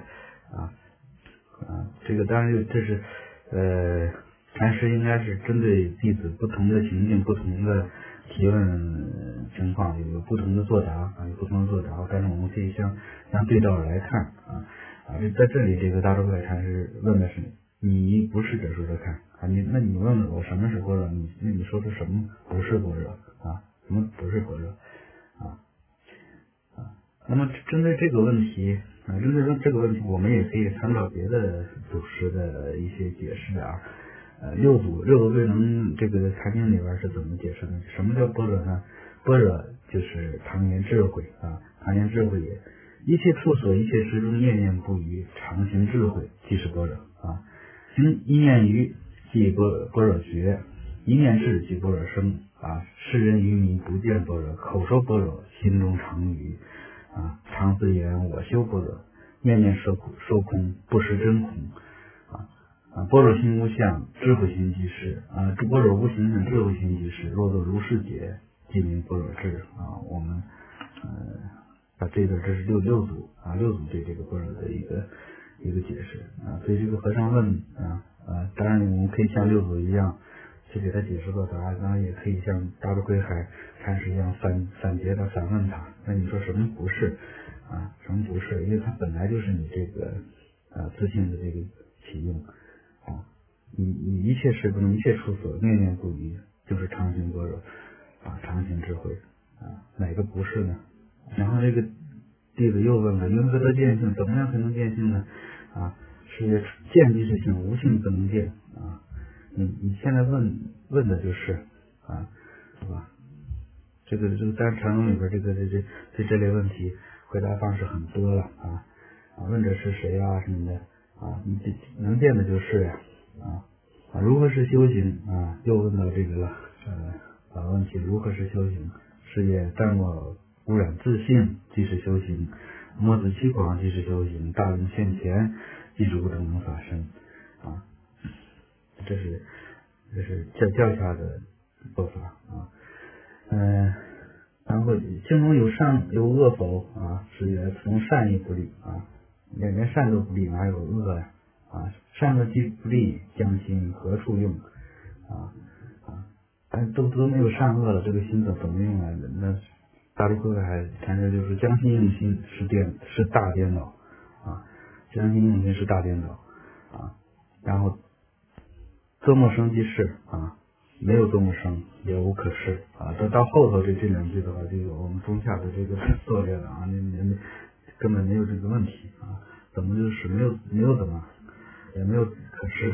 这个当然这是禅师应该是针对弟子不同的情境、不同的提问情况有不同的作答有不同的作答，但是我们可以相对照着来看在这里这个大智慧禅师问的是你不是者说说看那你问我什么是般若，你说出什么不是般若什么不是般若那么针对这个问题我们也可以参照别的祖师的一些解释六祖慧能这个禅经里边是怎么解释的？什么叫般若呢？般若就是常言智慧常言智慧也，一切处所、一切时中念念不渝，常行智慧，即是般若行一念于即般若觉，一念事即般若生世人愚迷不见般若，口说般若，心中常愚常自言我修般若， 面面受空，不识真空般若心无相，智慧心即是般若无形象，智慧心即是。若作如是解，即名般若智我们把这个这是六祖对这个般若的一个解释所以这个和尚问当然我们可以像六祖一样去给他解释作答，当然也可以像大智慧海禅师一样反诘他，反问他。那你说什么不是什么不是？因为它本来就是你这个自信的这个起用你一切事不能一切处所，念念不离，就是常行般若常行智慧哪个不是呢？然后这个弟子又问了，云何得见性？怎么样才能见性呢？是见即是性，无性不能见你现在问的就是是吧？这个在禅宗里边这这类问题回答方式很多了问者是谁什么的你能见的就是如何是修行又问到这个了问题如何是修行？是也淡漠污染自性即是修行，莫自欺狂即是修行，大用现前即是无等能法身这是教下的做法然后性中有善有恶否是也从善亦不利连善都不利，哪有恶呀善恶既不利，将心何处用都没有善恶了，这个心怎么用来的？那大智慧海禅师就是将心用心是大颠倒将心用心是大颠倒然后作莫生即是没有作莫生，也无可是到后头这两句的话，就有我们中下的这个策略了你根本没有这个问题怎么就是没有怎么也没有可是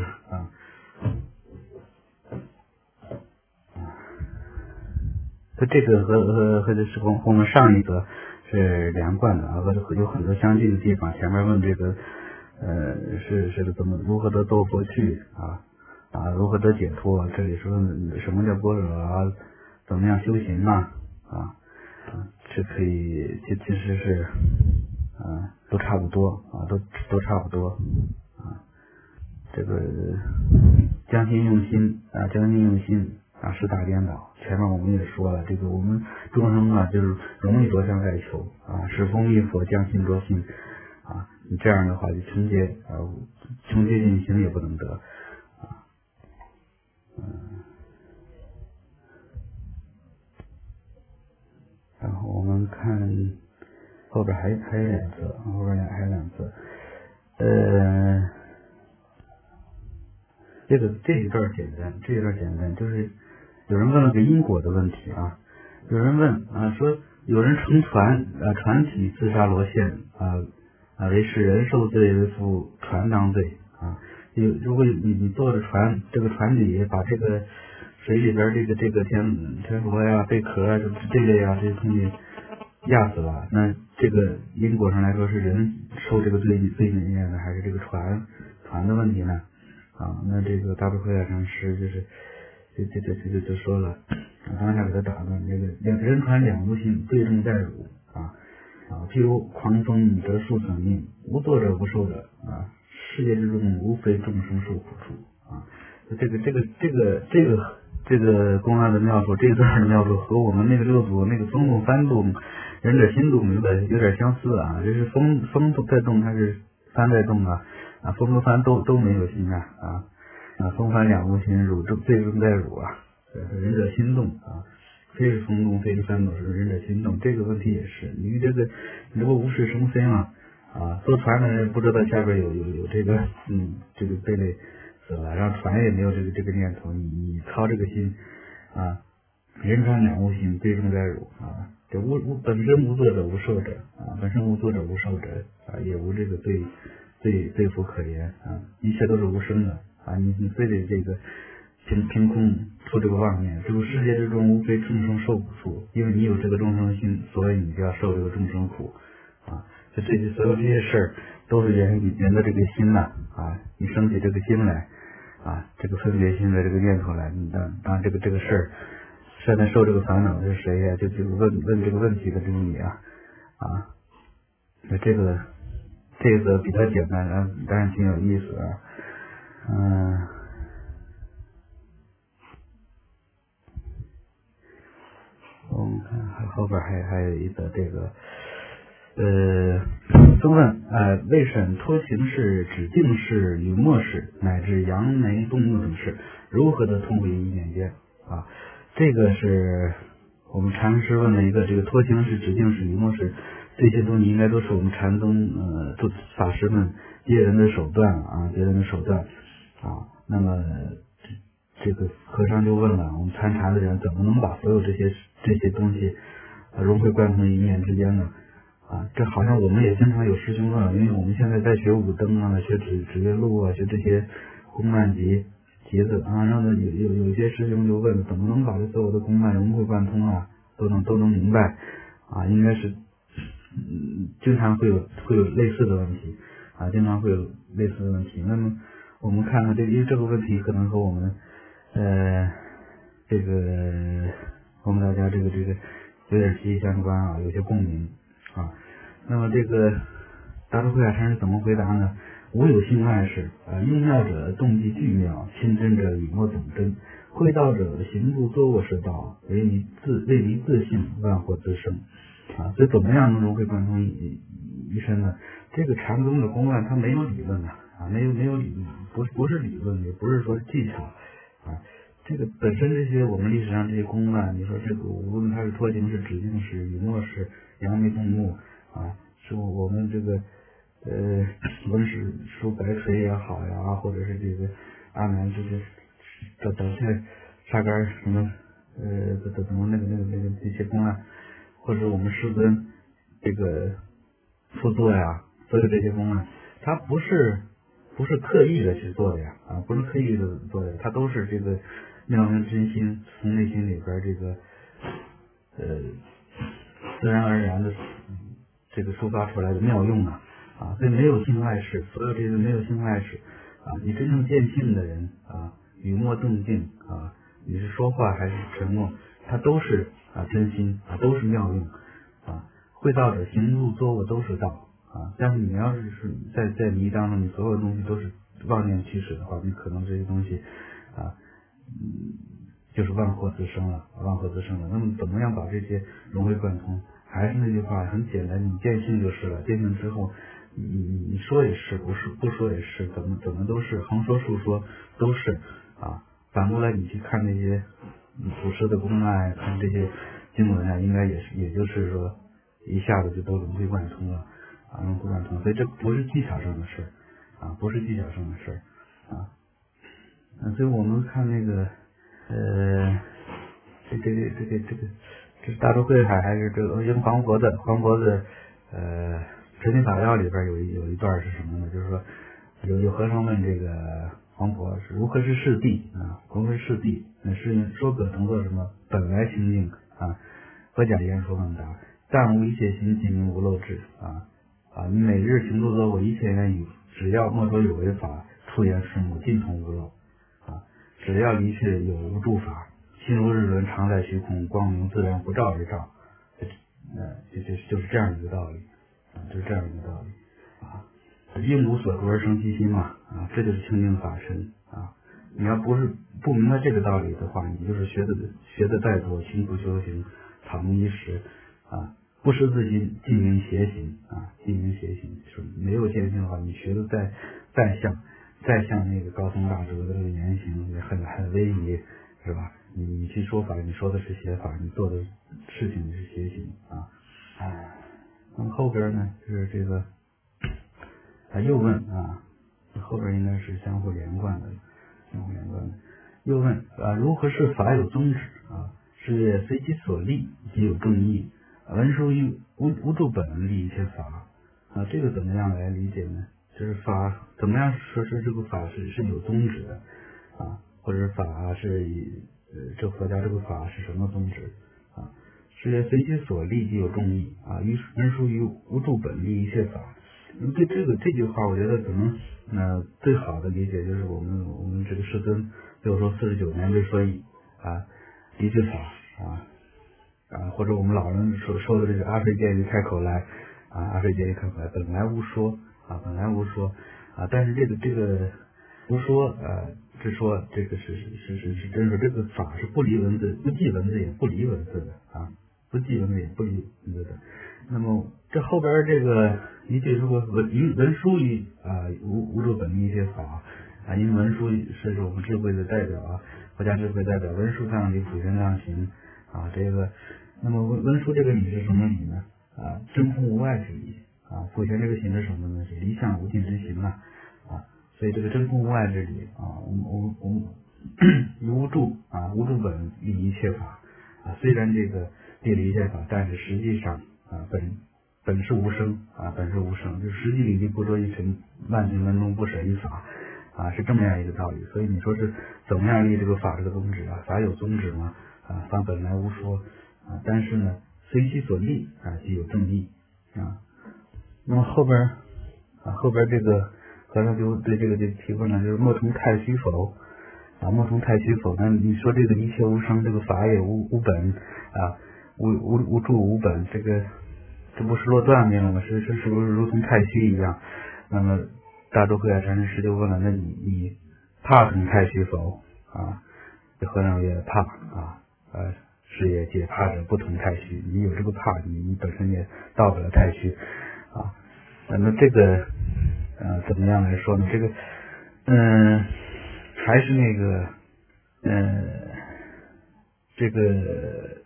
这个和这是和我们上一个是连贯的和有很多相近的地方。前面问这个是怎么如何得度佛趣如何得解脱？这里说什么叫般若怎么样修行这可以其实是都差不多都差不多这个将心用心将心用心是大颠倒。前面我们也说了，这个我们众生就是容易着相外求是风密佛将心着心你这样的话就穷竭进行也不能得然后我们看后边还有两则，这一段简单，就是有人问了个因果的问题有人问说有人乘船船体自杀罗线为是人受罪，为负船当罪如果你坐着船，这个船底把这个水里边这个天螺呀、贝壳这类这些东西压死了，那这个因果上来说是人受这个罪孽呢，还是这个船的问题呢？那这个大智慧禅师就是就说了，当下给他打断，这个人船两无心，最重在汝譬如狂风得树损命，无作者无受者世界之中无非众生受苦处这个公案的妙处，这个段的妙处和我们那个六祖那个风动幡动仁者心动有点相似就是风在动，它是幡在动风和幡都没有心风幡两无心，汝最重在汝仁者心动非是风动，非是幡动，是仁者心动。这个问题也是你如果无事生非坐船的人不知道下边有这个贝类死了，然后船也没有这个念头，你操这个心人船两无心，最重在汝这本身无作者无受者本身无作者无受者也无这个罪福可言一切都是无生的你非得这个凭空出这个妄念，这个世界之中无非众生受苦处，因为你有这个众生心，所以你就要受这个众生苦所有这些事儿都是人的这个心你升起这个心来这个分别心的这个念头来，你当这个事儿现在受这个烦恼的是谁呀？就问这个问题的这个你那这这个比较简单，但是挺有意思的。我们看后边还有一个这个都问未审托形式、指定式、雨墨式乃至扬眉动目等事，如何的通回意念间啊？这个是我们禅师问的一个这个托形式、指定式、雨墨式，这些东西应该都是我们禅宗法师们接人的手段啊，接人的手段啊。那么这个和尚就问了，我们参禅的人怎么能把所有这些东西融会贯通一念之间呢？啊，这好像我们也经常有师兄问，因为我们现在在学五灯啊，学指月录啊，学这些公案集子啊，让有一些师兄就问，怎么能把这所有的公案融会贯通啊，都能明白啊？应该是经常会有类似的问题啊，经常会有类似的问题。那么我们看看因为这个问题可能和我们这个我们大家这个有点息息相关啊，有些共鸣啊。那么这个达多慧海禅师怎么回答呢？无有性爱事，用妙者动机具妙，亲真者语默总真，会道者行住坐卧是道，为离自性，万惑自生啊。所以怎么样能融会贯通一身呢？这个禅宗的公案它没有理论啊，没有理论，不是理论，也不是说技巧啊。这个本身这些我们历史上这些公案，你说这个无论它是托形式、指定式、雨墨式、扬眉动目啊，是我们这个文史书白锤也好呀，或者是这个阿难这些等些沙杆什么怎么那个这些公案，或者我们师尊这个副作呀，所有这些公案，它不是刻意的去做的呀，不是刻意的做的，它都是这个妙明真心从内心里边这个自然而然的这个抒发出来的妙用啊，所以没有性外事，所有这些没有性外事啊，你真正见性的人啊，语默动静啊，你是说话还是沉默，它都是真心啊，都是妙用啊。会道者行住坐卧都是道啊，但是你要是在迷当中，你所有东西都是妄念驱使的话，你可能这些东西就是万惑自生了。那么怎么样把这些融会贯通？还是那句话，很简单，你见性就是了。见性之后，你说也是，不说也是，怎么都是，横说竖说都是啊。反过来你去看那些祖师的公案，看这些经文啊，应该也就是说一下子就都融会贯通了融会贯通。所以这不是技巧上的事不是技巧上的事所以我们看那个这是大都会还是这个因为黄渤的执行法要里边有一段是什么呢？就是说有和尚问这个黄渤是如何是世谛如何是世谛？那是说可同作什么？本来清净何假言说问答，但无一切心，尽明无漏智你每日行住坐卧一切言语，只要莫说有为法，出言顺目，尽同无漏只要离去有无住法，心如日轮，常在虚空，光明自然，不照而照就是这样一个道理就是这样一个道理应无所着而生其心嘛这就是清净法身你要不明白这个道理的话，你就是学的再多，轻浮修行，草木一时不失自心，尽明邪行尽明邪行，就是没有见性的话，你学的再像那个高僧大德的这个言行也很威仪，是吧？你去说法，你说的是邪法，你做的事情是邪行那么后边呢是这个又问后边应该是相互连贯的。又问如何是法有宗旨是随其所立即有正义，文殊于无住本立一切法这个怎么样来理解呢？就是法怎么样说是这个法是有宗旨的或者法是这佛家这个法是什么宗旨是随其所立即有正义文殊于无住本立一切法。对这句话，我觉得可能最好的理解就是我们这个师尊就说49年未说一一句法或者我们老人说的这个阿飞见于开口来阿飞见于开口来，本来无说本来无说但是这个无说是说这个是真说这个法是不离文字，不记文字也不离文字的不记文字也不离文字的。那么这后边这个一句说文书与无住本一些法因为文书是我们智慧的代表国家智慧代表，文书上理普贤上行这个那么文书这个理是什么理呢？真空无碍之理普贤这个行是什么呢？是离相无尽之行所以这个真空无碍之理我们无住无住本立一切法虽然这个立了一切法，但是实际上本是无生本是无生，就是实际理力不着一尘，万境门中不舍一法是这么样一个道理。所以你说是怎么样立这个法这个宗旨法有宗旨吗？法本来无说但是呢随其所立即有正义那么后边这个和尚就对这个就提问了，就是莫从太虚否莫从太虚否？那你说这个一切无生，这个法也无本无住无本，这不是落断灭了吗？是不是如同太虚一样？那么大周慧海禅师就问了，那你怕从太虚否？这和尚也怕是也解怕者不同太虚，你有这个怕，你本身也到不了太虚那么这个怎么样来说呢？这个还是那个这个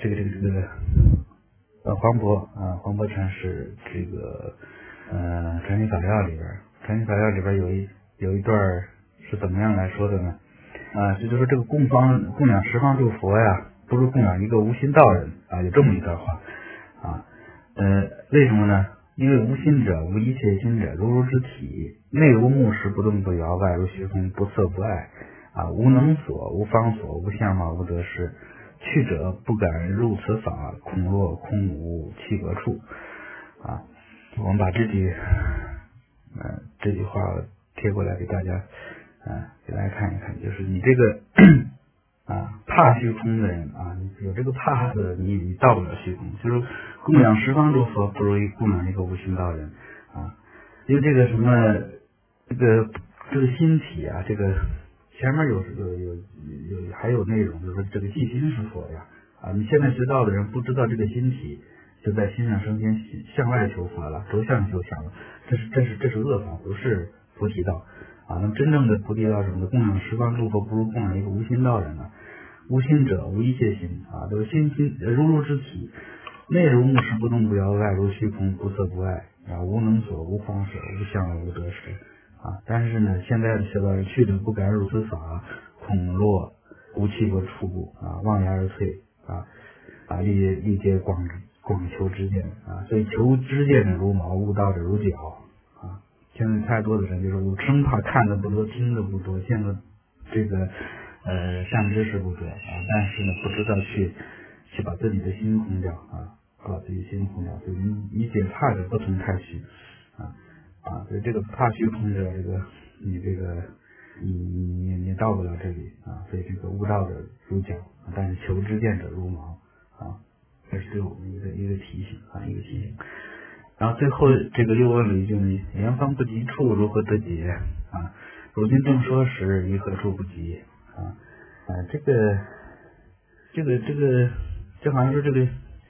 黄渤禅师这个传心法要里边有一段是怎么样来说的呢？这就是这个供养十方诸佛呀，不如供养一个无心道人有这么一段话为什么呢？因为无心者无一切心者，如之体，内无目识，不动不摇，外如虚空，不色不爱无能所，无方所，无相貌，无得失。去者不敢入此法，恐若空无契合处我们把这句话贴过来给大家看一看，就是你这个怕虚空的人有这个怕的你到不了虚空，就是供养十方诸佛不如供养一个无心道人因为这个什么这个心体这个前面有还有内容，就是说这个即心是佛呀你现在知道的人不知道这个心体就在心上升天，向外求佛了，着相修相了，这是恶法，不是菩提道那么真正的菩提道什么的，供养十方诸佛不如供养一个无心道人无心者无一切心都是心如之体，内如目识，不动不摇，外如虚空，不色不爱无能所，无方所，无相无得失但是呢，现在的学道人去者不敢入此法，恐若无契合处故妄言而退历皆广求知见所以求知见者如毛，悟道者如脚现在太多的人就是我生怕看的不多，听的不多，见的这个善知识不多但是呢不知道去把自己的心空掉把自己心空掉，所以你解怕者不从太虚所以这个怕虚空者，你到不了这里所以这个悟道者如脚但是求知见者如毛这是对我们一个提醒一个提醒。然后最后这个又问了一句呢，言方不及处如何得解如今正说时，于何处不及这好像是这个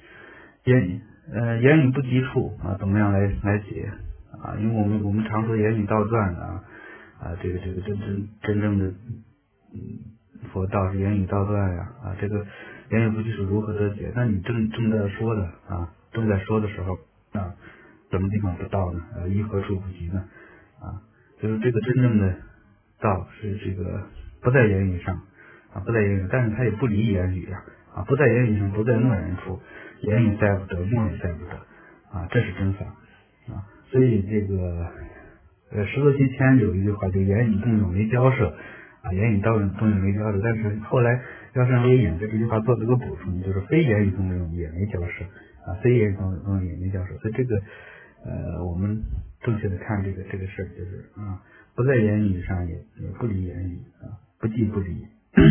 言语不及处怎么样来解因为我们常说言语道断这个真正的佛道是言语道断这个言语不及处如何得解？那你正在说的时候什么地方不到呢？于何处不及呢？就是这个真正的道是这个不在言语上但是它也不离言语不在言语上，不在默然处，言语在不得，默也在不得这是真法所以这个石头西迁有一句话，就言语动用没交涉言语动用没交涉，但是后来药山微引这句话做了个补充，就是非言语动用也没交涉非言语动用也没交涉，所以这个我们正确的看这个事儿，就是不在言语上也不离言语不即不离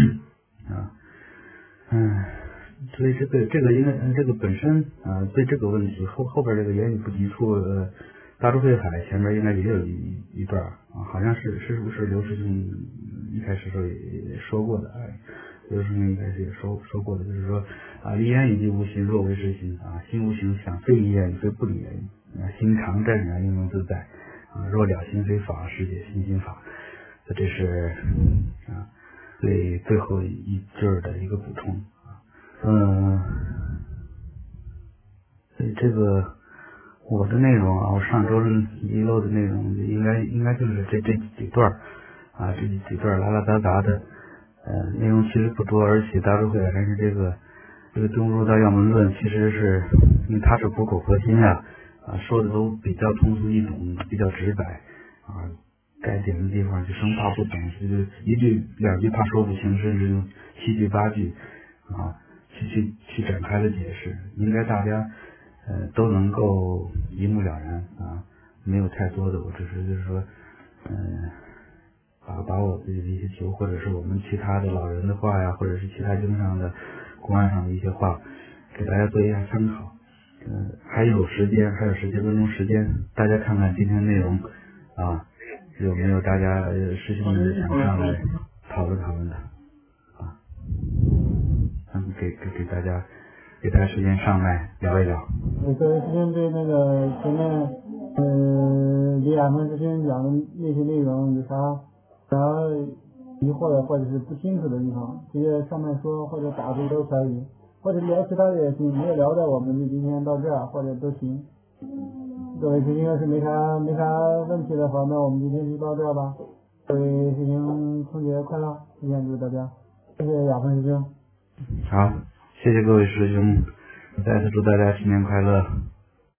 所以这个应该这个本身对这个问题后边这个言语不及处大珠汇海前面应该也有一段啊，好像是不是刘师兄一开始时候也说过的啊？刘师兄一开始也说过的，就是说啊，离言以及无心，若为实心啊，心无形，想非离言，非不离言啊，心常正啊，应用自在啊，若了心非法，世界心心法。这是啊对最后一句的一个补充啊。所以这个我的内容啊，我上周遗漏的内容应该就是这几段啊，这几段拉拉杂杂的内容其实不多，而且大都会还是这个中入道要门论，其实是因为它是苦口婆心啊，说的都比较通俗易懂，比较直白啊，该点的地方就生怕不懂，就是一句两句怕说不清，甚至用7句8句啊去展开的解释，应该大家都能够一目了然啊，没有太多的，我只是就是说把我自己的一些求，或者是我们其他的老人的话呀，或者是其他经上的公案上的一些话，给大家做一下参考。还有10分钟时间，大家看看今天内容啊，有没有大家师兄们想上来讨论的啊？给大家时间上来聊一聊。 各位师兄对那个前面李亚峰师兄讲的那些内容有啥疑惑的或者是不清楚的地方，直接上面说或者打字都可以，或者聊其他的也行，没有聊的我们就今天到这儿，或者都行。各位师兄要是没啥问题的话，那我们今天就到这儿吧。各位师兄春节快乐，提前祝大家，谢谢亚峰师兄。 好，谢谢各位师兄，再次祝大家新年快乐。